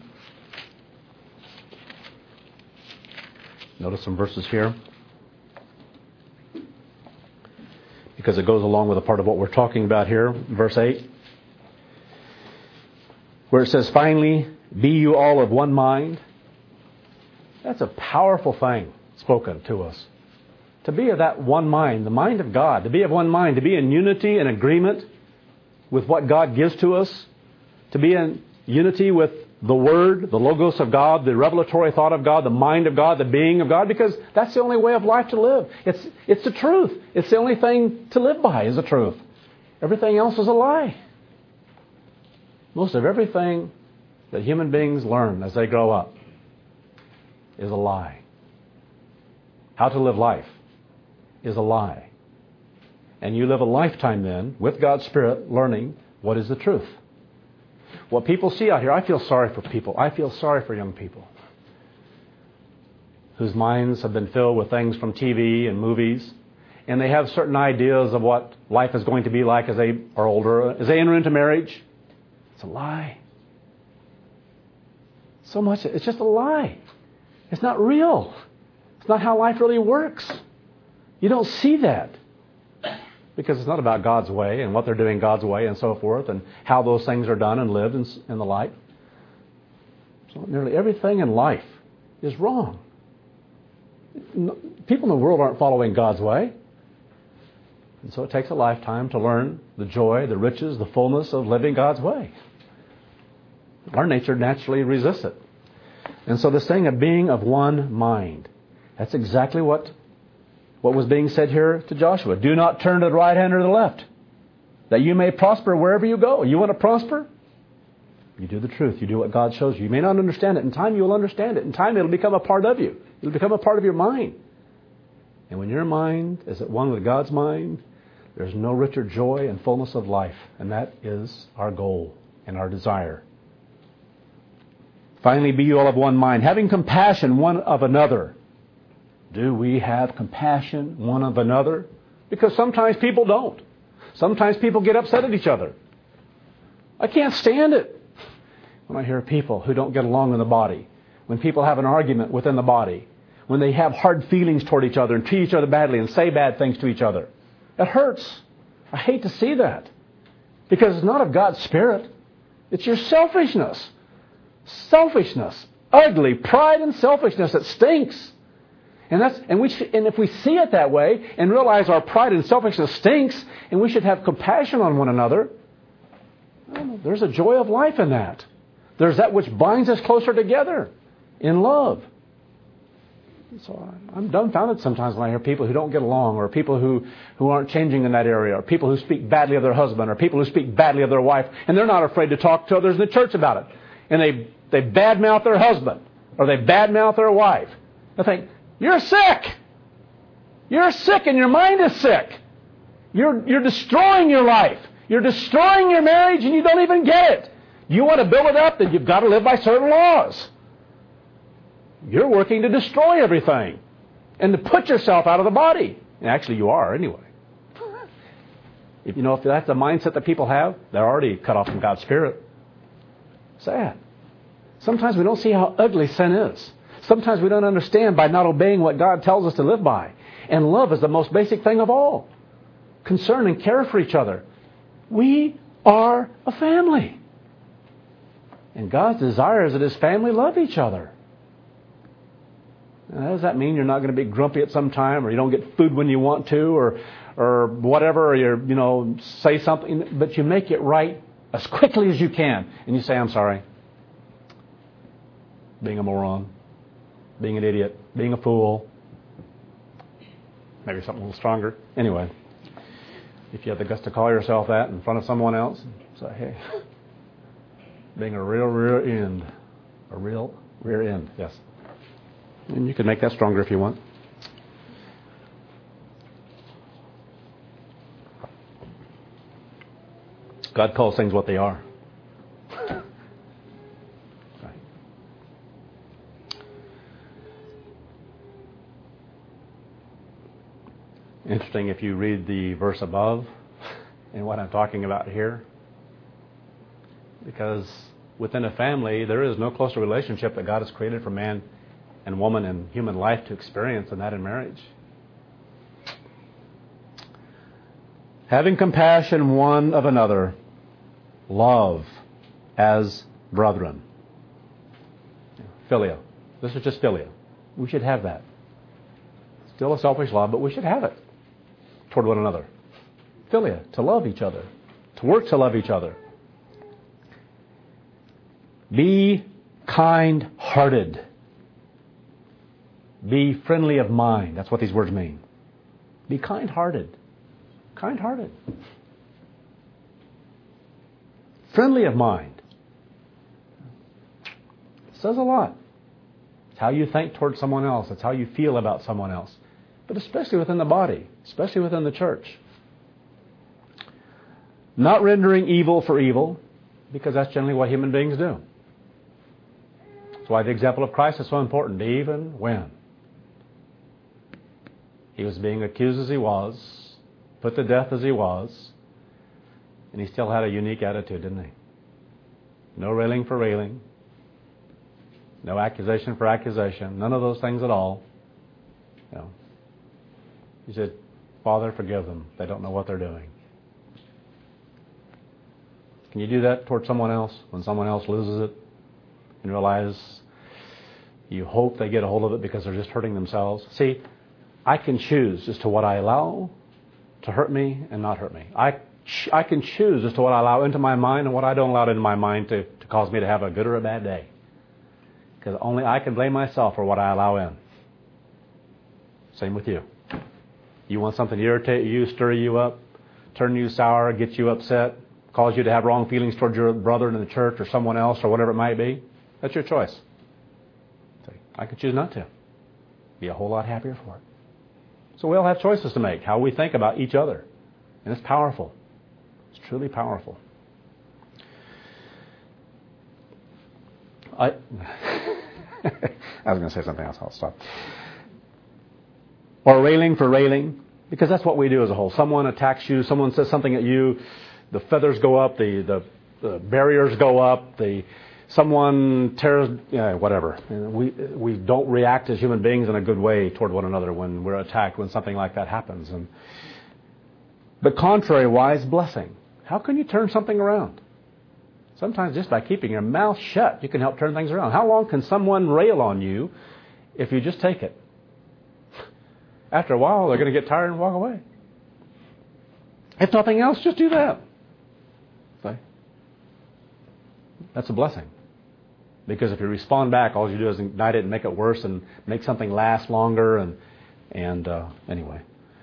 Notice some verses here. Because it goes along with a part of what we're talking about here. Verse 8. Where it says, finally, be you all of one mind. That's a powerful thing spoken to us. To be of that one mind, the mind of God. To be of one mind, to be in unity and agreement with what God gives to us. To be in unity with the Word, the Logos of God, the revelatory thought of God, the mind of God, the being of God. Because that's the only way of life to live. It's the truth. It's the only thing to live by is the truth. Everything else is a lie. Most of everything that human beings learn as they grow up is a lie. How to live life is a lie. And you live a lifetime then with God's Spirit learning what is the truth. What people see out here, I feel sorry for people. I feel sorry for young people whose minds have been filled with things from TV and movies, and they have certain ideas of what life is going to be like as they are older, as they enter into marriage. It's a lie. So much, it's just a lie. It's not real. It's not how life really works. You don't see that. Because it's not about God's way and what they're doing God's way and so forth and how those things are done and lived and the like. So nearly everything in life is wrong. People in the world aren't following God's way. And so it takes a lifetime to learn the joy, the riches, the fullness of living God's way. Our nature naturally resists it. And so this thing of being of one mind, that's exactly what was being said here to Joshua. Do not turn to the right hand or the left, that you may prosper wherever you go. You want to prosper? You do the truth. You do what God shows you. You may not understand it. In time, you will understand it. In time, it'll become a part of you. It'll become a part of your mind. And when your mind is at one with God's mind, there's no richer joy and fullness of life. And that is our goal and our desire. Finally, be you all of one mind, having compassion one of another. Do we have compassion one of another? Because sometimes people don't. Sometimes people get upset at each other. I can't stand it when I hear people who don't get along in the body. When people have an argument within the body. When they have hard feelings toward each other and treat each other badly and say bad things to each other. It hurts. I hate to see that. Because it's not of God's Spirit. It's your selfishness. Selfishness. Ugly pride and selfishness that stinks. And if we see it that way and realize our pride and selfishness stinks and we should have compassion on one another, there's a joy of life in that. There's that which binds us closer together in love. So I'm dumbfounded sometimes when I hear people who don't get along or people who aren't changing in that area or people who speak badly of their husband or people who speak badly of their wife and they're not afraid to talk to others in the church about it. And they badmouth their husband or they badmouth their wife. I think, you're sick. You're sick and your mind is sick. You're destroying your life. You're destroying your marriage and you don't even get it. You want to build it up, then you've got to live by certain laws. You're working to destroy everything and to put yourself out of the body. And actually you are anyway. If that's the mindset that people have, they're already cut off from God's Spirit. Sad. Sometimes we don't see how ugly sin is. Sometimes we don't understand by not obeying what God tells us to live by. And love is the most basic thing of all. Concern and care for each other. We are a family. And God's desire is that His family love each other. Now, does that mean you're not going to be grumpy at some time or you don't get food when you want to or whatever, or you say something, but you make it right as quickly as you can. And you say, I'm sorry. Being a moron. Being an idiot, being a fool, maybe something a little stronger. Anyway, if you have the guts to call yourself that in front of someone else, say, hey, being a real rear end. A real rear end, yes. And you can make that stronger if you want. God calls things what they are. Interesting if you read the verse above and what I'm talking about here. Because within a family, there is no closer relationship that God has created for man and woman and human life to experience than that in marriage. Having compassion one of another, love as brethren. Philia. This is just philia. We should have that. Still a selfish love, but we should have it toward one another. Philia, to love each other, to work to love each other. Be kind-hearted. Be friendly of mind. That's what these words mean. Be kind-hearted. Kind-hearted. Friendly of mind. says a lot. It's how you think towards someone else. It's how you feel about someone else. But especially within the body, especially within the church. Not rendering evil for evil, because that's generally what human beings do. That's why the example of Christ is so important, even when He was being accused as He was, put to death as He was, and He still had a unique attitude, didn't He? No railing for railing, no accusation for accusation, none of those things at all. No. He said, Father, forgive them. They don't know what they're doing. Can you do that toward someone else when someone else loses it and realize you hope they get a hold of it because they're just hurting themselves? See, I can choose as to what I allow to hurt me and not hurt me. I can choose as to what I allow into my mind and what I don't allow into my mind to cause me to have a good or a bad day. Because only I can blame myself for what I allow in. Same with you. You want something to irritate you, stir you up, turn you sour, get you upset, cause you to have wrong feelings towards your brother in the church or someone else or whatever it might be. That's your choice. I could choose not to. Be a whole lot happier for it. So we all have choices to make, how we think about each other. And it's powerful. It's truly powerful. I was going to say something else. I'll stop. Or railing for railing, because that's what we do as a whole. Someone attacks you, someone says something at you, the feathers go up, the barriers go up, someone tears, whatever. We don't react as human beings in a good way toward one another when we're attacked, when something like that happens. But contrary-wise, blessing. How can you turn something around? Sometimes just by keeping your mouth shut, you can help turn things around. How long can someone rail on you if you just take it? After a while, they're going to get tired and walk away. If nothing else, just do that. See? That's a blessing. Because if you respond back, all you do is ignite it and make it worse and make something last longer. And anyway,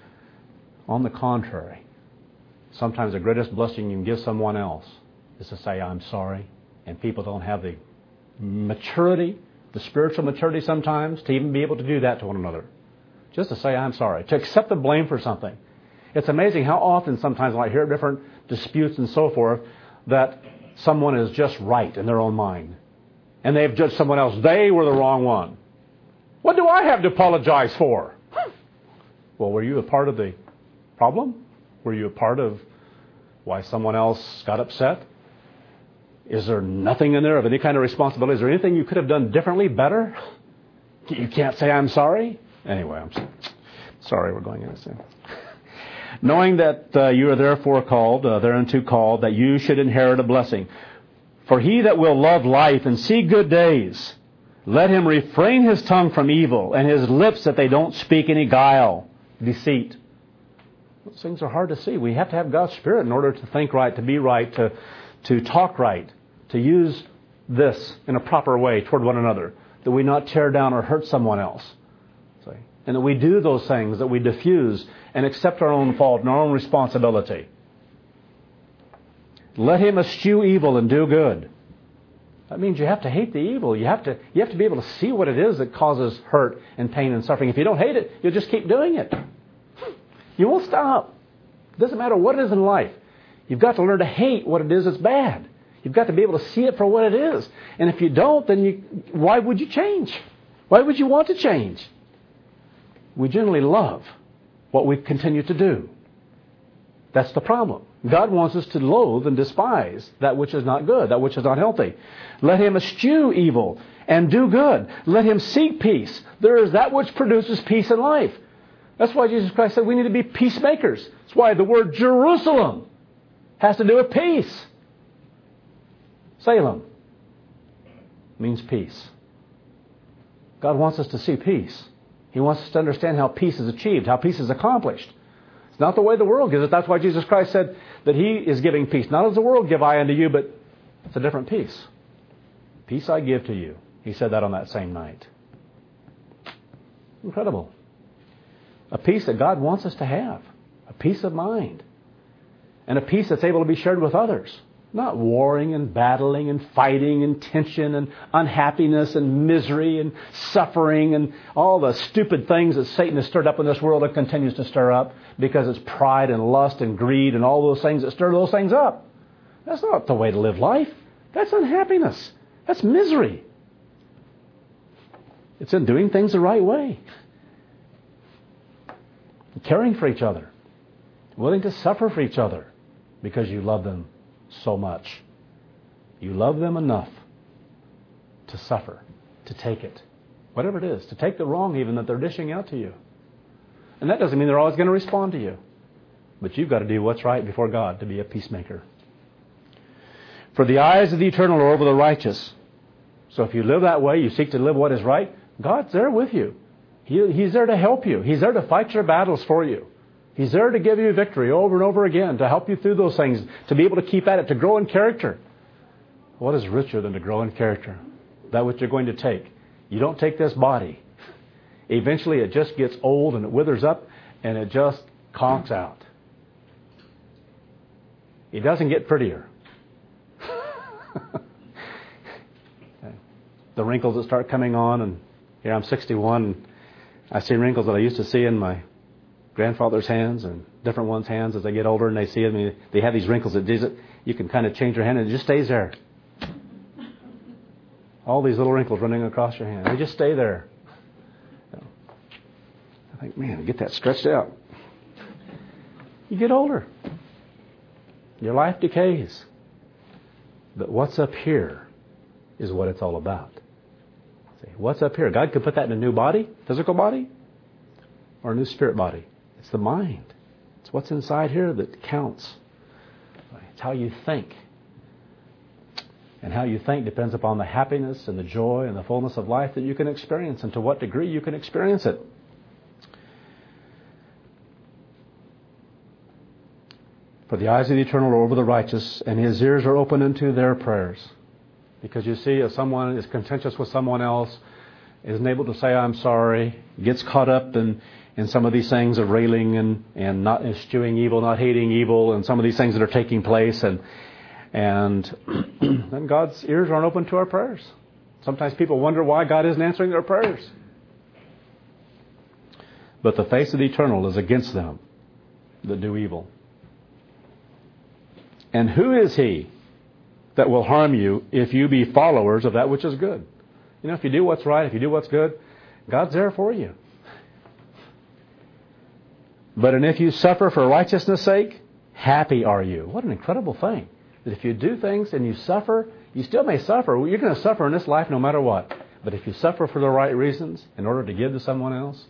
on the contrary, sometimes the greatest blessing you can give someone else is to say, I'm sorry. And people don't have the maturity, the spiritual maturity sometimes, to even be able to do that to one another. Just to say, I'm sorry. To accept the blame for something. It's amazing how often sometimes when I hear different disputes and so forth, that someone is just right in their own mind. And they've judged someone else. They were the wrong one. What do I have to apologize for? Well, were you a part of the problem? Were you a part of why someone else got upset? Is there nothing in there of any kind of responsibility? Is there anything you could have done differently, better? You can't say I'm sorry? Anyway, I'm sorry we're going into sin. Knowing that you are therefore called, thereunto called, that you should inherit a blessing. For he that will love life and see good days, let him refrain his tongue from evil, and his lips that they don't speak any guile, deceit. Those things are hard to see. We have to have God's Spirit in order to think right, to be right, to talk right, to use this in a proper way toward one another, that we not tear down or hurt someone else. And that we do those things, that we diffuse and accept our own fault and our own responsibility. Let him eschew evil and do good. That means you have to hate the evil. You have to be able to see what it is that causes hurt and pain and suffering. If you don't hate it, you'll just keep doing it. You won't stop. It doesn't matter what it is in life. You've got to learn to hate what it is that's bad. You've got to be able to see it for what it is. And if you don't, then why would you change? Why would you want to change? We generally love what we continue to do. That's the problem. God wants us to loathe and despise that which is not good, that which is not healthy. Let him eschew evil and do good. Let him seek peace. There is that which produces peace in life. That's why Jesus Christ said we need to be peacemakers. That's why the word Jerusalem has to do with peace. Salem means peace. God wants us to see peace. He wants us to understand how peace is achieved, how peace is accomplished. It's not the way the world gives it. That's why Jesus Christ said that He is giving peace. Not as the world give I unto you, but it's a different peace. Peace I give to you. He said that on that same night. Incredible. A peace that God wants us to have. A peace of mind. And a peace that's able to be shared with others. Not warring and battling and fighting and tension and unhappiness and misery and suffering and all the stupid things that Satan has stirred up in this world and continues to stir up because it's pride and lust and greed and all those things that stir those things up. That's not the way to live life. That's unhappiness. That's misery. It's in doing things the right way. Caring for each other. Willing to suffer for each other because you love them so much. You love them enough to suffer, to take it. Whatever it is, to take the wrong even that they're dishing out to you. And that doesn't mean they're always going to respond to you. But you've got to do what's right before God to be a peacemaker. For the eyes of the eternal are over the righteous. So if you live that way, you seek to live what is right, God's there with you. He's there to help you. He's there to fight your battles for you. He's there to give you victory over and over again, to help you through those things, to be able to keep at it, to grow in character. What is richer than to grow in character? That which you're going to take. You don't take this body. Eventually it just gets old and it withers up and it just conks out. It doesn't get prettier. The wrinkles that start coming on, and here I'm 61 and I see wrinkles that I used to see in my grandfather's hands and different ones' hands as they get older, and they see them. They have these wrinkles that you can kind of change your hand and it just stays there. All these little wrinkles running across your hand. They just stay there. I think, man, get that stretched out. You get older. Your life decays. But what's up here is what it's all about. See, what's up here? God could put that in a new body, physical body, or a new spirit body. It's the mind. It's what's inside here that counts. It's how you think. And how you think depends upon the happiness and the joy and the fullness of life that you can experience and to what degree you can experience it. For the eyes of the eternal are over the righteous, and his ears are open unto their prayers. Because you see, if someone is contentious with someone else, isn't able to say, I'm sorry, gets caught up in some of these things of railing and not eschewing evil, not hating evil, and some of these things that are taking place, and then God's ears aren't open to our prayers. Sometimes people wonder why God isn't answering their prayers. But the face of the eternal is against them that do evil. And who is he that will harm you if you be followers of that which is good? You know, if you do what's right, if you do what's good, God's there for you. But and if you suffer for righteousness' sake, happy are you. What an incredible thing. That if you do things and you suffer, you still may suffer. You're going to suffer in this life no matter what. But if you suffer for the right reasons in order to give to someone else,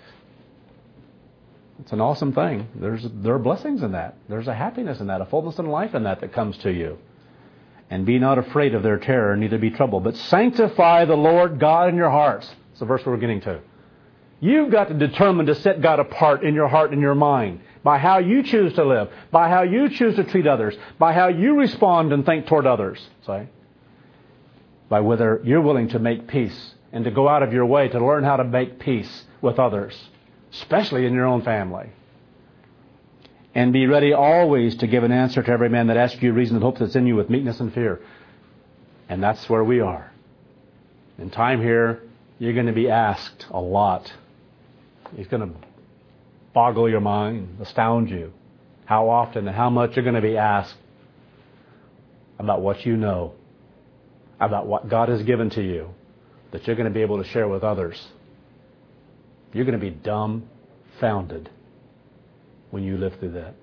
it's an awesome thing. There are blessings in that. There's a happiness in that, a fullness in life in that comes to you. And be not afraid of their terror, neither be troubled. But sanctify the Lord God in your hearts. It's the verse we're getting to. You've got to determine to set God apart in your heart and your mind by how you choose to live, by how you choose to treat others, by how you respond and think toward others. Sorry. By whether you're willing to make peace and to go out of your way to learn how to make peace with others, especially in your own family. And be ready always to give an answer to every man that asks you reason and hope that's in you with meekness and fear. And that's where we are. In time here, you're going to be asked a lot. It's going to boggle your mind, astound you. How often and how much you're going to be asked about what you know, about what God has given to you, that you're going to be able to share with others. You're going to be dumbfounded when you live through that.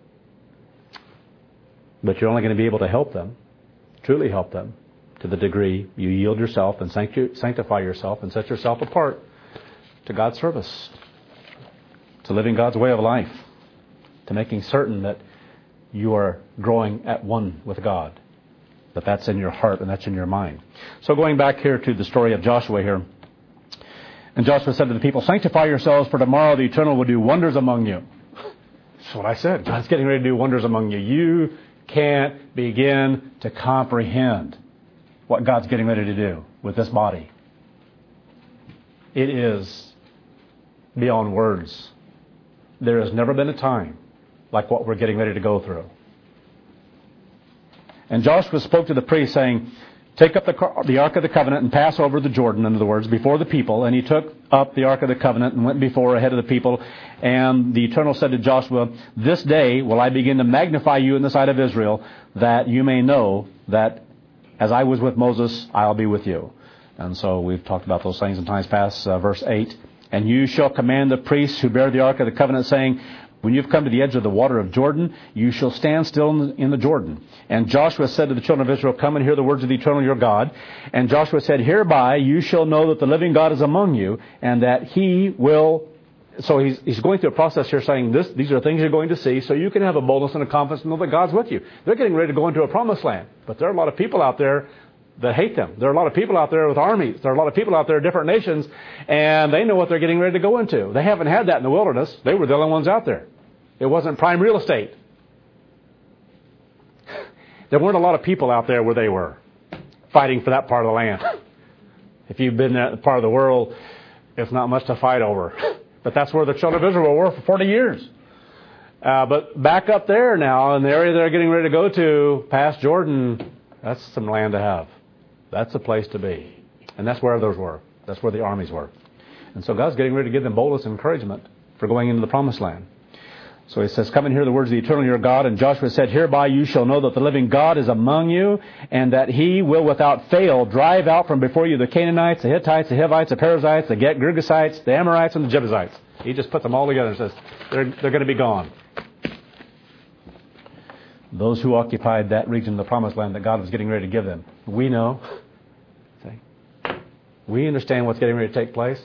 But you're only going to be able to help them, truly help them, to the degree you yield yourself and sanctify yourself and set yourself apart to God's service, to living God's way of life, to making certain that you are growing at one with God, that that's in your heart and that's in your mind. So going back here to the story of Joshua here, and Joshua said to the people, sanctify yourselves, for tomorrow the Eternal will do wonders among you. That's what I said. God's getting ready to do wonders among you. You can't begin to comprehend what God's getting ready to do with this body. It is beyond words. There has never been a time like what we're getting ready to go through. And Joshua spoke to the priests, saying, take up the Ark of the Covenant and pass over the Jordan, in other words, before the people. And he took up the Ark of the Covenant and went before ahead of the people. And the Eternal said to Joshua, this day will I begin to magnify you in the sight of Israel, that you may know that as I was with Moses, I'll be with you. And so we've talked about those things in times past. Verse 8, and you shall command the priests who bear the Ark of the Covenant, saying, when you've come to the edge of the water of Jordan, you shall stand still in the Jordan. And Joshua said to the children of Israel, come and hear the words of the Eternal your God. And Joshua said, hereby you shall know that the living God is among you, and that He will... So he's going through a process here saying, these are things you're going to see, so you can have a boldness and a confidence and know that God's with you. They're getting ready to go into a promised land. But there are a lot of people out there that hate them. There are a lot of people out there with armies. There are a lot of people out there, different nations, and they know what they're getting ready to go into. They haven't had that in the wilderness. They were the only ones out there. It wasn't prime real estate. There weren't a lot of people out there where they were fighting for that part of the land. If you've been in that part of the world, it's not much to fight over. But that's where the children of Israel were for 40 years. But back up there now, in the area they're getting ready to go to, past Jordan, that's some land to have. That's a place to be. And that's where those were. That's where the armies were. And so God's getting ready to give them boldness and encouragement for going into the promised land. So he says, come and hear the words of the Eternal your God. And Joshua said, hereby you shall know that the living God is among you, and that He will without fail drive out from before you the Canaanites, the Hittites, the Hivites, the Perizzites, the Girgasites, the Amorites, and the Jebusites. He just puts them all together and says, they're going to be gone. Those who occupied that region of the promised land that God was getting ready to give them. We know. We understand what's getting ready to take place.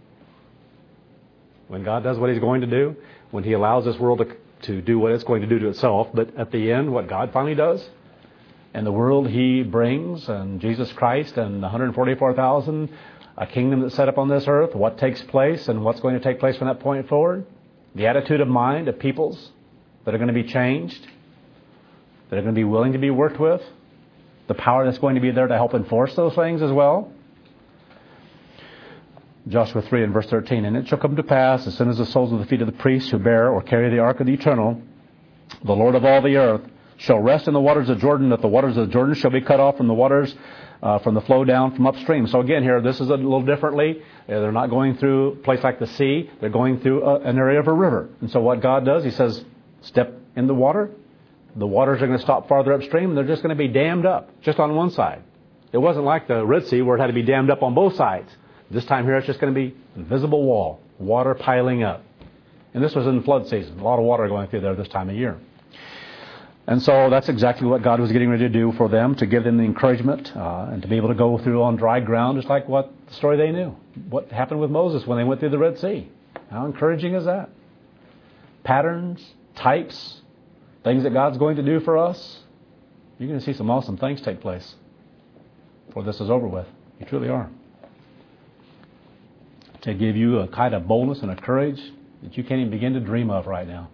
When God does what He's going to do, when He allows this world to do what it's going to do to itself, but at the end, what God finally does, and the world He brings, and Jesus Christ, and the 144,000, a kingdom that's set up on this earth, what takes place, and what's going to take place from that point forward, the attitude of mind of peoples that are going to be changed, that are going to be willing to be worked with, the power that's going to be there to help enforce those things as well. Joshua 3 and verse 13, and it shall come to pass, as soon as the soles of the feet of the priests who bear or carry the ark of the Eternal, the Lord of all the earth, shall rest in the waters of Jordan, that the waters of Jordan shall be cut off from the waters, from the flow down from upstream. So again here, this is a little differently. They're not going through a place like the sea. They're going through an area of a river. And so what God does, He says, step in the water. The waters are going to stop farther upstream, and they're just going to be dammed up, just on one side. It wasn't like the Red Sea where it had to be dammed up on both sides. This time here, it's just going to be a visible wall, water piling up. And this was in the flood season. A lot of water going through there this time of year. And so that's exactly what God was getting ready to do for them, to give them the encouragement and to be able to go through on dry ground, just like what the story they knew. What happened with Moses when they went through the Red Sea. How encouraging is that? Patterns, types, things that God's going to do for us. You're going to see some awesome things take place before this is over with. You truly are. To give you a kind of boldness and a courage that you can't even begin to dream of right now.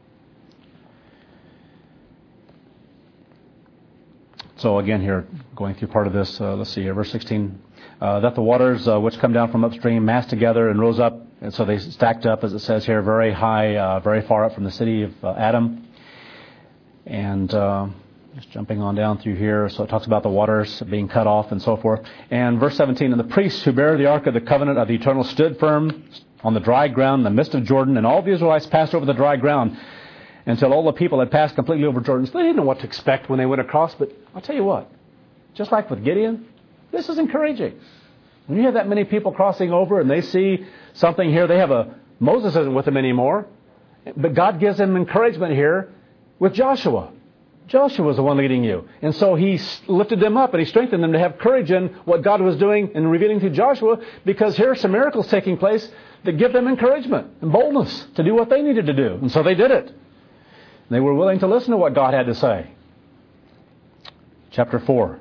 So again here, going through part of this, let's see here, verse 16. That the waters which come down from upstream massed together and rose up, and so they stacked up, as it says here, very high, very far up from the city of Adam. And just jumping on down through here, so it talks about the waters being cut off and so forth. And verse 17, and the priests who bear the ark of the covenant of the Eternal stood firm on the dry ground in the midst of Jordan, and all the Israelites passed over the dry ground until all the people had passed completely over Jordan. So they didn't know what to expect when they went across, but I'll tell you what, just like with Gideon, this is encouraging. When you have that many people crossing over and they see something here, Moses isn't with them anymore, but God gives them encouragement here with Joshua. Joshua was the one leading you. And so He lifted them up and He strengthened them to have courage in what God was doing and revealing to Joshua, because here are some miracles taking place that give them encouragement and boldness to do what they needed to do. And so they did it. They were willing to listen to what God had to say. Chapter 4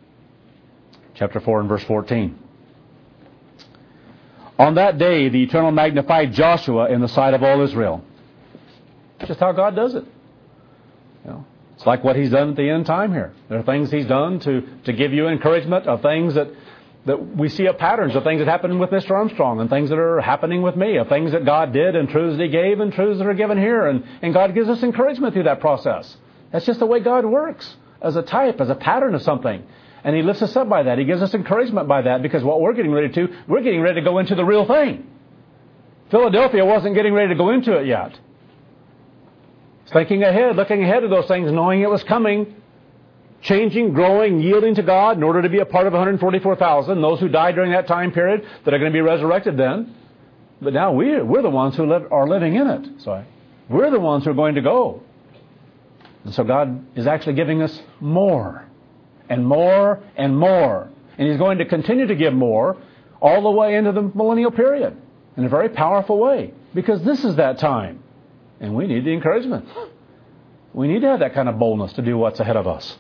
and verse 14. On that day the Eternal magnified Joshua in the sight of all Israel. Just how God does it. It's like what He's done at the end time here. There are things He's done to give you encouragement of things that we see of patterns of things that happened with Mr. Armstrong and things that are happening with me, of things that God did and truths that He gave and truths that are given here. And God gives us encouragement through that process. That's just the way God works. as a type, as a pattern of something. And He lifts us up by that. He gives us encouragement by that, because what we're getting ready to go into the real thing. Philadelphia wasn't getting ready to go into it yet. Thinking ahead, looking ahead to those things, knowing it was coming, changing, growing, yielding to God in order to be a part of 144,000, those who died during that time period that are going to be resurrected then. But now we're the ones who are living in it. Sorry. We're the ones who are going to go. And so God is actually giving us more and more and more. And He's going to continue to give more all the way into the millennial period in a very powerful way, because this is that time. And we need the encouragement. We need to have that kind of boldness to do what's ahead of us.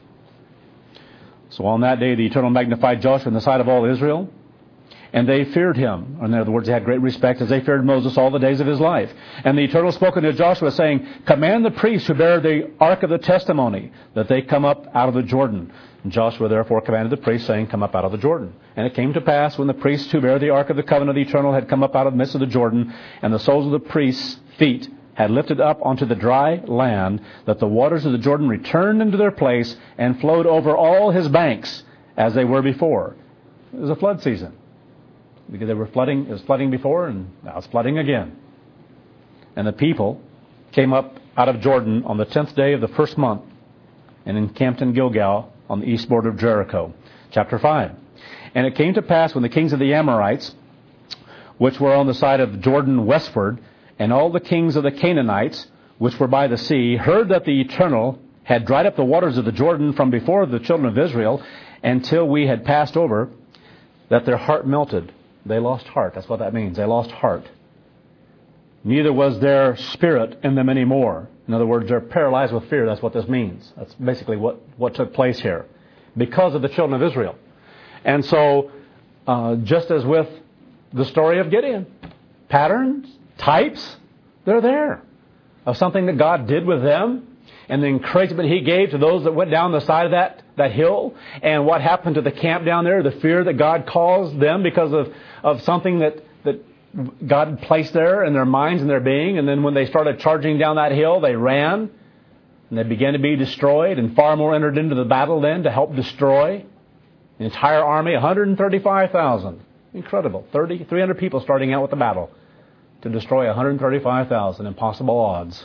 So on that day, the Eternal magnified Joshua in the sight of all Israel, and they feared him. In other words, they had great respect, as they feared Moses all the days of his life. And the Eternal spoke unto Joshua, saying, command the priests who bear the ark of the testimony, that they come up out of the Jordan. And Joshua therefore commanded the priests, saying, come up out of the Jordan. And it came to pass, when the priests who bear the ark of the covenant of the Eternal had come up out of the midst of the Jordan, and the soles of the priests' feet had lifted up onto the dry land, that the waters of the Jordan returned into their place and flowed over all his banks as they were before. It was a flood season, because they were flooding. It was flooding before, and now it's flooding again. And the people came up out of Jordan on the 10th day of the first month, and encamped in Gilgal on the east border of Jericho. Chapter 5. And it came to pass, when the kings of the Amorites, which were on the side of Jordan westward, and all the kings of the Canaanites, which were by the sea, heard that the Eternal had dried up the waters of the Jordan from before the children of Israel, until we had passed over, that their heart melted. They lost heart. That's what that means. They lost heart. Neither was their spirit in them anymore. In other words, they're paralyzed with fear. That's what this means. That's basically what took place here, because of the children of Israel. And so, just as with the story of Gideon, patterns, types, they're there of something that God did with them, and the encouragement He gave to those that went down the side of that hill, and what happened to the camp down there, the fear that God caused them because of something that God placed there in their minds and their being. And then when they started charging down that hill, they ran, and they began to be destroyed, and far more entered into the battle then to help destroy the entire army, 135,000. Incredible. 300 people starting out with the battle to destroy 135,000. Impossible odds.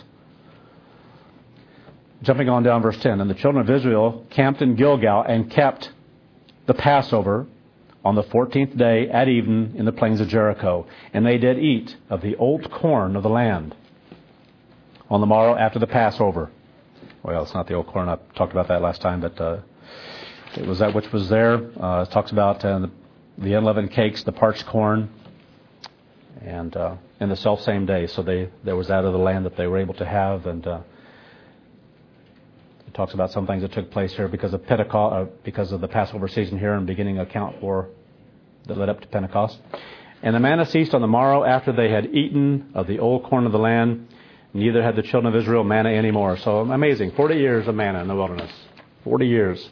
Jumping on down verse 10. And the children of Israel camped in Gilgal and kept the Passover on the 14th day at even in the plains of Jericho. And they did eat of the old corn of the land on the morrow after the Passover. Well, it's not the old corn. I talked about that last time, but it was that which was there. It talks about the unleavened cakes, the parched corn, and in the self-same day. So there was that of the land that they were able to have, and it talks about some things that took place here because of Pentecost, because of the Passover season here, and beginning account for that led up to Pentecost. And the manna ceased on the morrow after they had eaten of the old corn of the land. Neither had the children of Israel manna anymore. So amazing. 40 years of manna in the wilderness. 40 years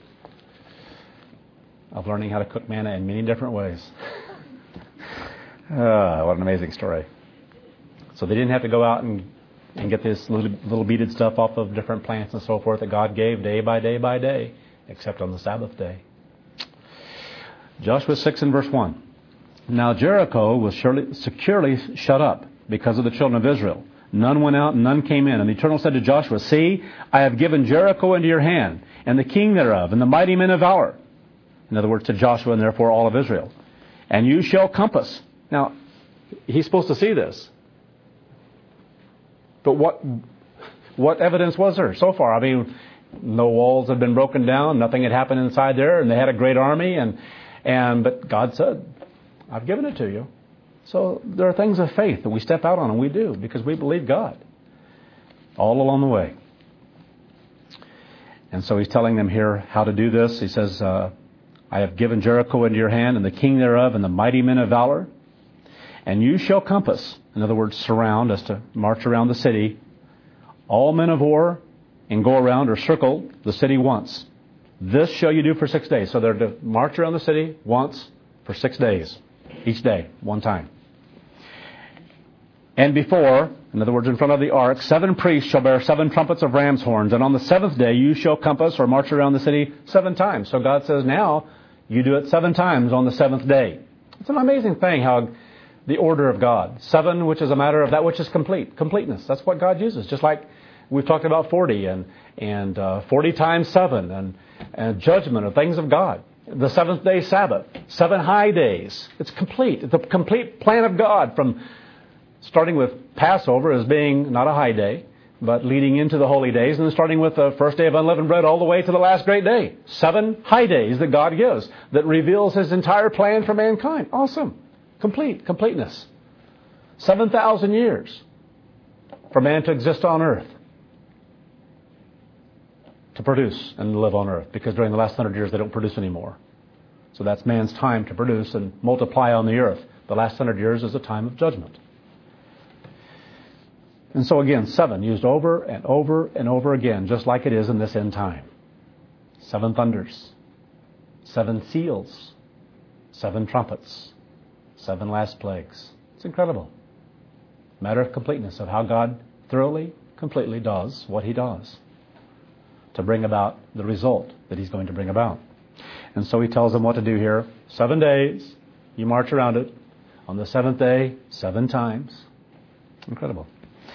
of learning how to cook manna in many different ways. What an amazing story. So they didn't have to go out and get this little beaded stuff off of different plants and so forth that God gave day by day by day, except on the Sabbath day. Joshua 6 and verse 1. Now Jericho was securely shut up because of the children of Israel. None went out and none came in. And the Eternal said to Joshua, see, I have given Jericho into your hand, and the king thereof, and the mighty men of valor. In other words, to Joshua and therefore all of Israel. And you shall compass. Now, he's supposed to see this. But what evidence was there so far? I mean, no walls had been broken down. Nothing had happened inside there. And they had a great army. But God said, I've given it to you. So there are things of faith that we step out on, and we do, because we believe God all along the way. And so he's telling them here how to do this. He says, I have given Jericho into your hand, and the king thereof, and the mighty men of valor. And you shall compass, in other words, surround, as to march around the city, all men of war, and go around or circle the city once. This shall you do for 6 days. So they're to march around the city once for 6 days. Each day, one time. And before, in other words, in front of the ark, 7 priests shall bear 7 trumpets of ram's horns. And on the 7th day you shall compass or march around the city 7 times. So God says, now you do it 7 times on the 7th day. It's an amazing thing how the order of God. 7, which is a matter of that which is complete. Completeness. That's what God uses. Just like we've talked about 40 and 40 times 7 and judgment of things of God. The 7th day Sabbath. 7 high days. It's complete. It's a complete plan of God, from starting with Passover as being not a high day, but leading into the holy days, and then starting with the first day of unleavened bread all the way to the last great day. 7 high days that God gives, that reveals His entire plan for mankind. Awesome. Completeness. 7,000 years for man to exist on earth, to produce and live on earth, because during the last 100 years they don't produce anymore. So that's man's time to produce and multiply on the earth. The last 100 years is a time of judgment. And so again, 7 used over and over and over again, just like it is in this end time. 7 thunders, 7 seals, 7 trumpets, 7 last plagues. It's incredible. Matter of completeness of how God thoroughly, completely does what He does to bring about the result that He's going to bring about. And so He tells them what to do here. 7 days, you march around it. On the 7th day, 7 times. Incredible.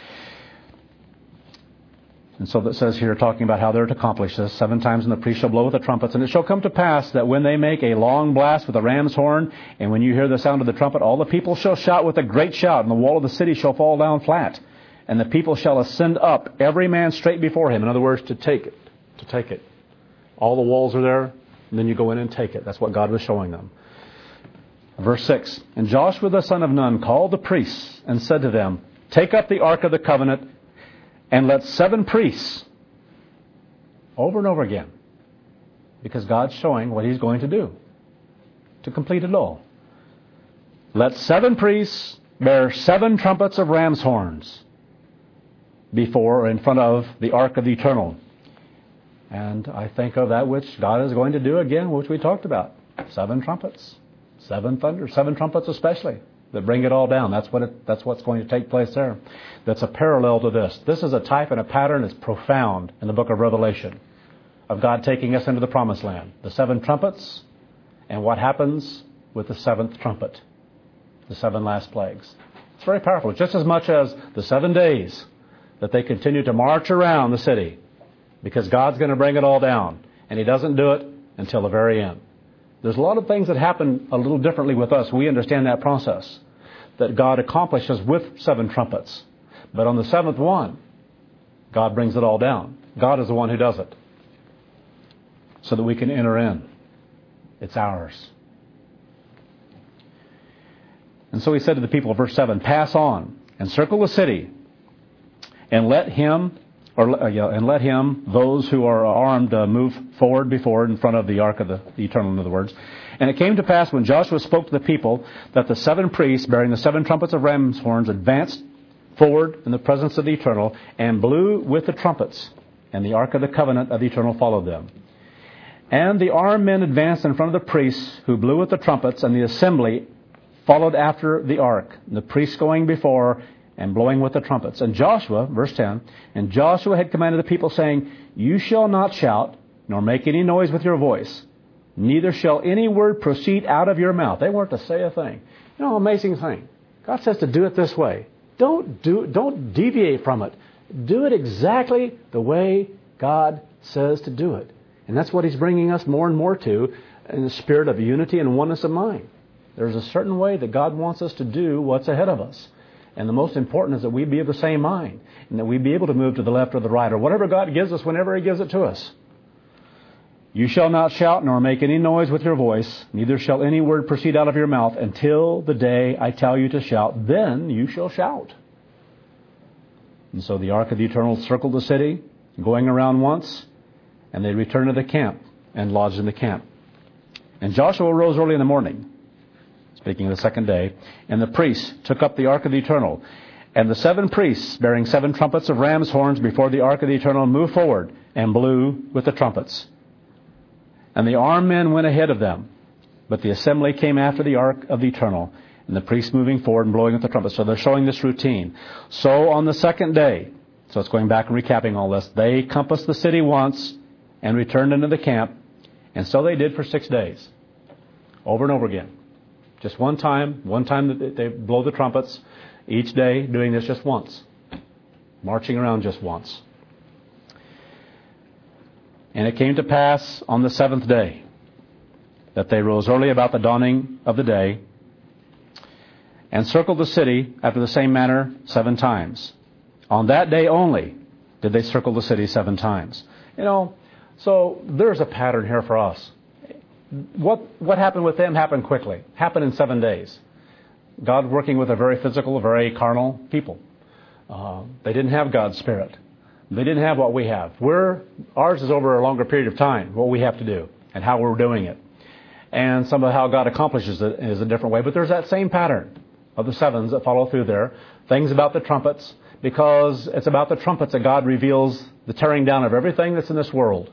And so that says here, talking about how they're to accomplish this, 7 times, and the priest shall blow with the trumpets. And it shall come to pass that when they make a long blast with a ram's horn, and when you hear the sound of the trumpet, all the people shall shout with a great shout, and the wall of the city shall fall down flat. And the people shall ascend up, every man straight before him. In other words, to take it. To take it. All the walls are there, and then you go in and take it. That's what God was showing them. Verse 6, And Joshua the son of Nun called the priests, and said to them, Take up the ark of the covenant, and let 7 priests, over and over again, because God's showing what He's going to do to complete it all. Let 7 priests bear 7 trumpets of ram's horns before or in front of the ark of the eternal. And I think of that which God is going to do again, which we talked about. 7 trumpets, 7 thunders, 7 trumpets especially, that bring it all down. That's what's going to take place there. That's a parallel to this. This is a type and a pattern that's profound in the book of Revelation of God taking us into the promised land. The 7 trumpets and what happens with the 7th trumpet, the 7 last plagues. It's very powerful. Just as much as the 7 days that they continue to march around the city, because God's going to bring it all down, and He doesn't do it until the very end. There's a lot of things that happen a little differently with us. We understand that process that God accomplishes with 7 trumpets. But on the 7th one, God brings it all down. God is the one who does it, so that we can enter in. It's ours. And so He said to the people, verse 7, Pass on and circle the city, and let him, those who are armed, move forward before it in front of the ark of the eternal, in other words. And it came to pass when Joshua spoke to the people that the 7 priests bearing the 7 trumpets of ram's horns advanced forward in the presence of the eternal and blew with the trumpets, and the ark of the covenant of the eternal followed them. And the armed men advanced in front of the priests who blew with the trumpets, and the assembly followed after the ark, the priests going before and blowing with the trumpets. And Joshua, verse 10, And Joshua had commanded the people, saying, You shall not shout, nor make any noise with your voice, neither shall any word proceed out of your mouth. They weren't to say a thing. You know, amazing thing. God says to do it this way. Don't deviate from it. Do it exactly the way God says to do it. And that's what He's bringing us more and more to in the spirit of unity and oneness of mind. There's a certain way that God wants us to do what's ahead of us. And the most important is that we be of the same mind, and that we be able to move to the left or the right, or whatever God gives us whenever He gives it to us. You shall not shout nor make any noise with your voice, neither shall any word proceed out of your mouth until the day I tell you to shout. Then you shall shout. And so the ark of the eternal circled the city, going around once, and they returned to the camp and lodged in the camp. And Joshua rose early in the morning, speaking of the 2nd day, and the priests took up the ark of the eternal. And the 7 priests, bearing 7 trumpets of ram's horns before the ark of the eternal, moved forward and blew with the trumpets. And the armed men went ahead of them, but the assembly came after the ark of the eternal. and the priests moving forward and blowing with the trumpet. So they're showing this routine. So on the second day, so it's going back and recapping all this, they compassed the city once and returned into the camp, and so they did for 6 days, over and over again. Just one time that they blow the trumpets, each day doing this just once, marching around just once. And it came to pass on the 7th day that they rose early about the dawning of the day and circled the city after the same manner 7 times. On that day only did they circle the city 7 times. So there's a pattern here for us. What happened with them happened quickly. Happened in 7 days. God working with a very physical, very carnal people. They didn't have God's Spirit. They didn't have what we have. Ours is over a longer period of time, what we have to do and how we're doing it. And some of how God accomplishes it is a different way. But there's that same pattern of the 7s that follow through there. Things about the trumpets, because it's about the trumpets that God reveals the tearing down of everything that's in this world.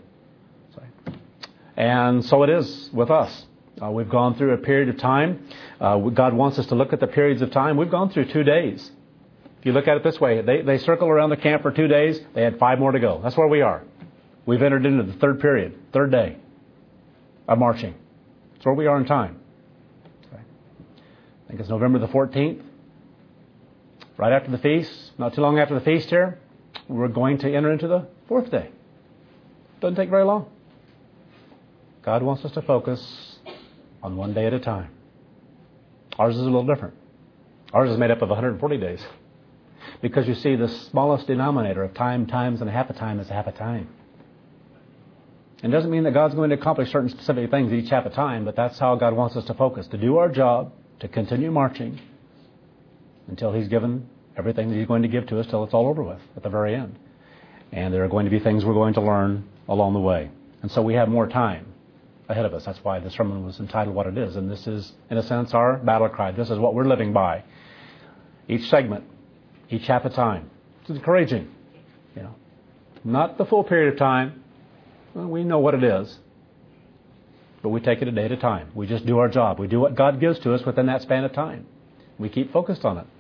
And so it is with us. We've gone through a period of time. God wants us to look at the periods of time. We've gone through 2 days. If you look at it this way, they circle around the camp for 2 days. They had 5 more to go. That's where we are. We've entered into the 3rd period, 3rd day of marching. That's where we are in time. Okay. I think it's November the 14th. Right after the feast, not too long after the feast here, we're going to enter into the 4th day. Doesn't take very long. God wants us to focus on 1 day at a time. Ours is a little different. Ours is made up of 140 days. Because you see, the smallest denominator of time times and a half a time is a half a time. It doesn't mean that God's going to accomplish certain specific things each half a time, but that's how God wants us to focus. To do our job, to continue marching until He's given everything that He's going to give to us till it's all over with at the very end. And there are going to be things we're going to learn along the way. And so we have more time ahead of us. That's why the sermon was entitled what it is. And this is, in a sense, our battle cry. This is what we're living by. Each segment, each half a time. It's encouraging. Not the full period of time. Well, we know what it is. But we take it a day at a time. We just do our job. We do what God gives to us within that span of time. We keep focused on it.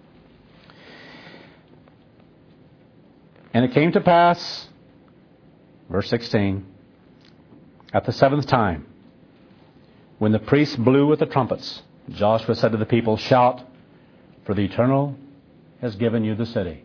And it came to pass, verse 16, at the 7th time, when the priests blew with the trumpets, Joshua said to the people, "Shout, for the Eternal has given you the city.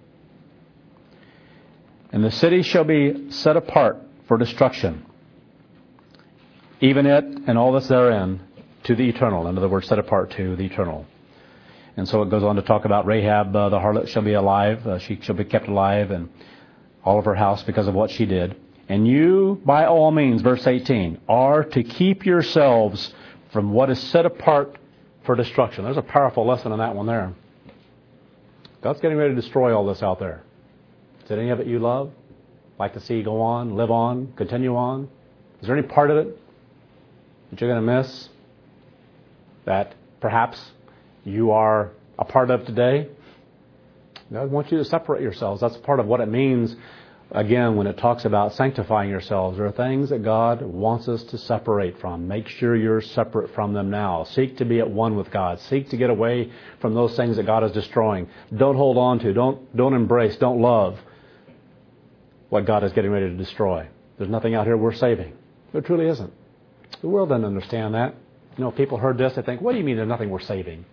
And the city shall be set apart for destruction, even it and all that's therein, to the Eternal." In other words, set apart to the Eternal. And so it goes on to talk about Rahab, the harlot, shall be alive. She shall be kept alive, and all of her house because of what she did. And you, by all means, verse 18, are to keep yourselves from what is set apart for destruction. There's a powerful lesson in that one there. God's getting ready to destroy all this out there. Is it any of it you love? Like to see go on, live on, continue on? Is there any part of it that you're going to miss that perhaps you are a part of today? God wants you to separate yourselves. That's part of what it means. Again, when it talks about sanctifying yourselves, there are things that God wants us to separate from. Make sure you're separate from them now. Seek to be at one with God. Seek to get away from those things that God is destroying. Don't hold on to. Don't embrace. Don't love what God is getting ready to destroy. There's nothing out here worth saving. There truly isn't. The world doesn't understand that. If people heard this, they think, what do you mean there's nothing worth saving?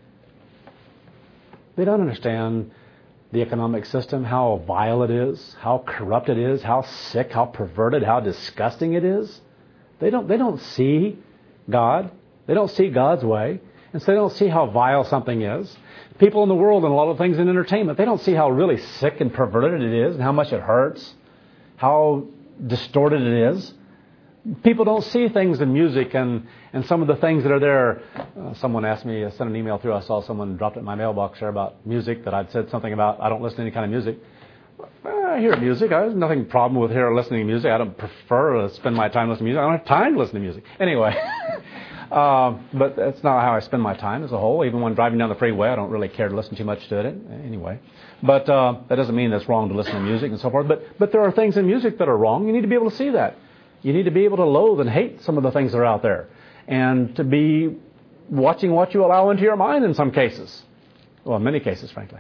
They don't understand the economic system, how vile it is, how corrupt it is, how sick, how perverted, how disgusting it is. They don't see God. They don't see God's way. And so they don't see how vile something is. People in the world and a lot of things in entertainment, they don't see how really sick and perverted it is and how much it hurts, how distorted it is. People don't see things in music and some of the things that are there. Someone asked me, sent an email through. I saw someone dropped it in my mailbox there about music that I'd said something about. I don't listen to any kind of music. I hear music. There's nothing problem with listening to music. I don't prefer to spend my time listening to music. I don't have time to listen to music. Anyway, but that's not how I spend my time as a whole. Even when driving down the freeway, I don't really care to listen too much to it anyway. But that doesn't mean it's wrong to listen to music and so forth. But there are things in music that are wrong. You need to be able to see that. You need to be able to loathe and hate some of the things that are out there. And to be watching what you allow into your mind in some cases. Well, in many cases, frankly.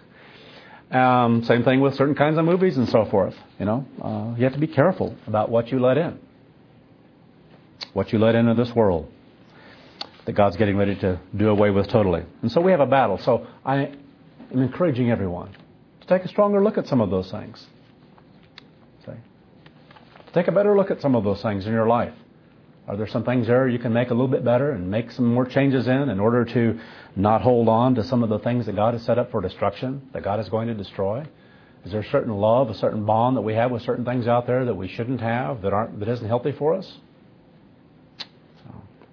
Same thing with certain kinds of movies and so forth. You have to be careful about what you let in. What you let into this world that God's getting ready to do away with totally. And so we have a battle. So I am encouraging everyone to take a stronger look at some of those things. Take a better look at some of those things in your life. Are there some things there you can make a little bit better and make some more changes in order to not hold on to some of the things that God has set up for destruction, that God is going to destroy? Is there a certain love, a certain bond that we have with certain things out there that we shouldn't have, that isn't healthy for us? So,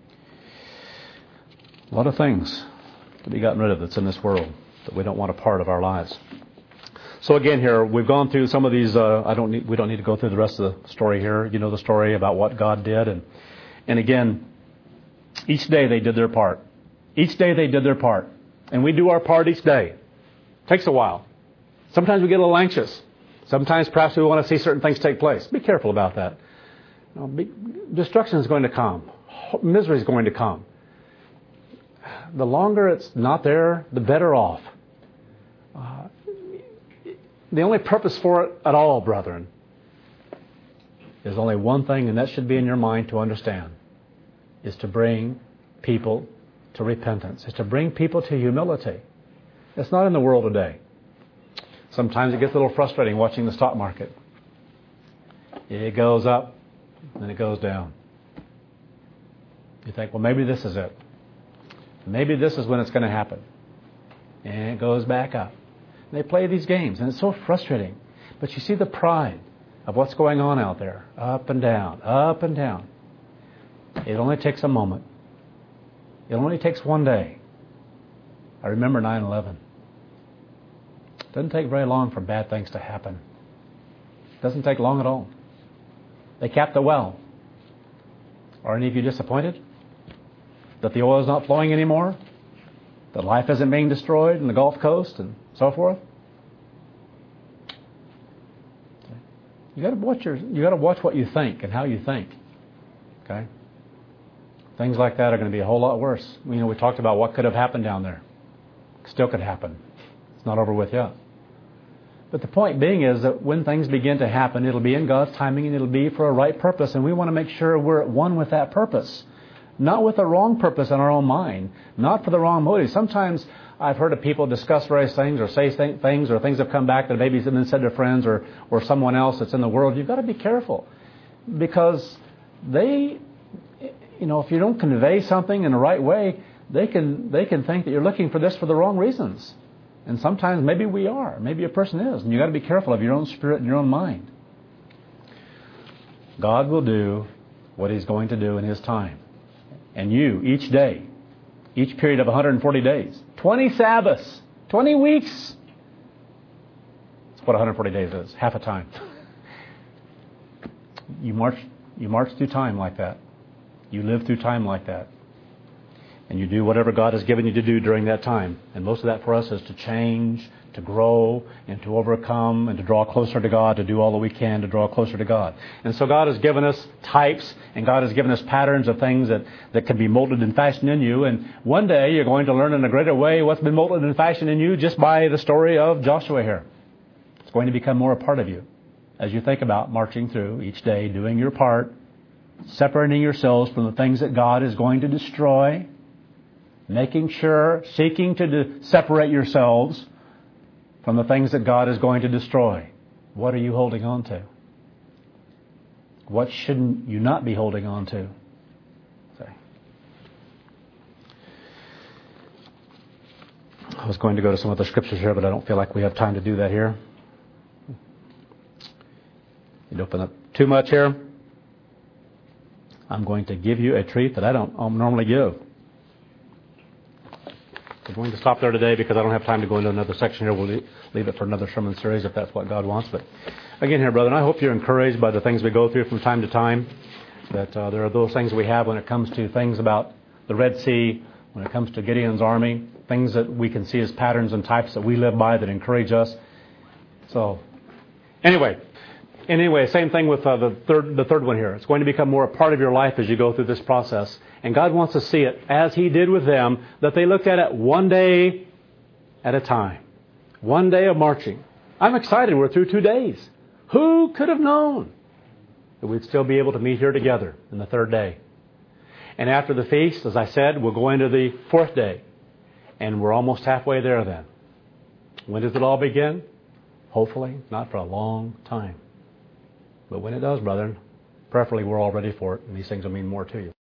a lot of things to be gotten rid of that's in this world that we don't want a part of our lives. So again here, we've gone through some of these, we don't need to go through the rest of the story here. You know the story about what God did. And again, each day they did their part. Each day they did their part. And we do our part each day. Takes a while. Sometimes we get a little anxious. Sometimes perhaps we want to see certain things take place. Be careful about that. Destruction is going to come. Misery is going to come. The longer it's not there, the better off. The only purpose for it at all, brethren, is only one thing, and that should be in your mind to understand, is to bring people to repentance. It's to bring people to humility. It's not in the world today. Sometimes it gets a little frustrating watching the stock market. It goes up, and it goes down. You think, well, maybe this is it. Maybe this is when it's going to happen. And it goes back up. They play these games, and it's so frustrating. But you see the pride of what's going on out there. Up and down, up and down. It only takes a moment. It only takes one day. I remember 9/11. It doesn't take very long for bad things to happen. It doesn't take long at all. They capped the well. Are any of you disappointed that the oil is not flowing anymore? That life isn't being destroyed in the Gulf Coast and so forth? You got to watch what you think and how you think. Okay? Things like that are going to be a whole lot worse. We talked about what could have happened down there. Still could happen. It's not over with yet. But the point being is that when things begin to happen, it'll be in God's timing and it'll be for a right purpose, and we want to make sure we're at one with that purpose. Not with the wrong purpose in our own mind. Not for the wrong motive. Sometimes I've heard of people discuss various things or say things or things have come back that maybe have been said to friends or someone else that's in the world. You've got to be careful. Because they, if you don't convey something in the right way, they can think that you're looking for this for the wrong reasons. And sometimes maybe we are. Maybe a person is. And you've got to be careful of your own spirit and your own mind. God will do what He's going to do in His time. And you, each day, each period of 140 days, 20 Sabbaths, 20 weeks. That's what 140 days is, half a time. You march through time like that. You live through time like that. And you do whatever God has given you to do during that time. And most of that for us is to change, to grow, and to overcome, and to draw closer to God, to do all that we can to draw closer to God. And so God has given us types, and God has given us patterns of things that can be molded and fashioned in you. And one day you're going to learn in a greater way what's been molded and fashioned in you just by the story of Joshua here. It's going to become more a part of you as you think about marching through each day, doing your part, separating yourselves from the things that God is going to destroy, making sure, seeking to separate yourselves from the things that God is going to destroy. What are you holding on to? What shouldn't you not be holding on to? I was going to go to some other scriptures here, but I don't feel like we have time to do that here. You'd open up too much here. I'm going to give you a treat that I don't normally give. I'm going to stop there today because I don't have time to go into another section here. We'll leave it for another sermon series if that's what God wants. But again here, brethren, I hope you're encouraged by the things we go through from time to time. That there are those things we have when it comes to things about the Red Sea, when it comes to Gideon's army, things that we can see as patterns and types that we live by that encourage us. So, anyway, Anyway, same thing with the third one here. It's going to become more a part of your life as you go through this process. And God wants to see it, as He did with them, that they looked at it one day at a time. One day of marching. I'm excited. We're through 2 days. Who could have known that we'd still be able to meet here together in the third day? And after the feast, as I said, we'll go into the fourth day. And we're almost halfway there then. When does it all begin? Hopefully not for a long time. But when it does, brethren, preferably we're all ready for it, and these things will mean more to you.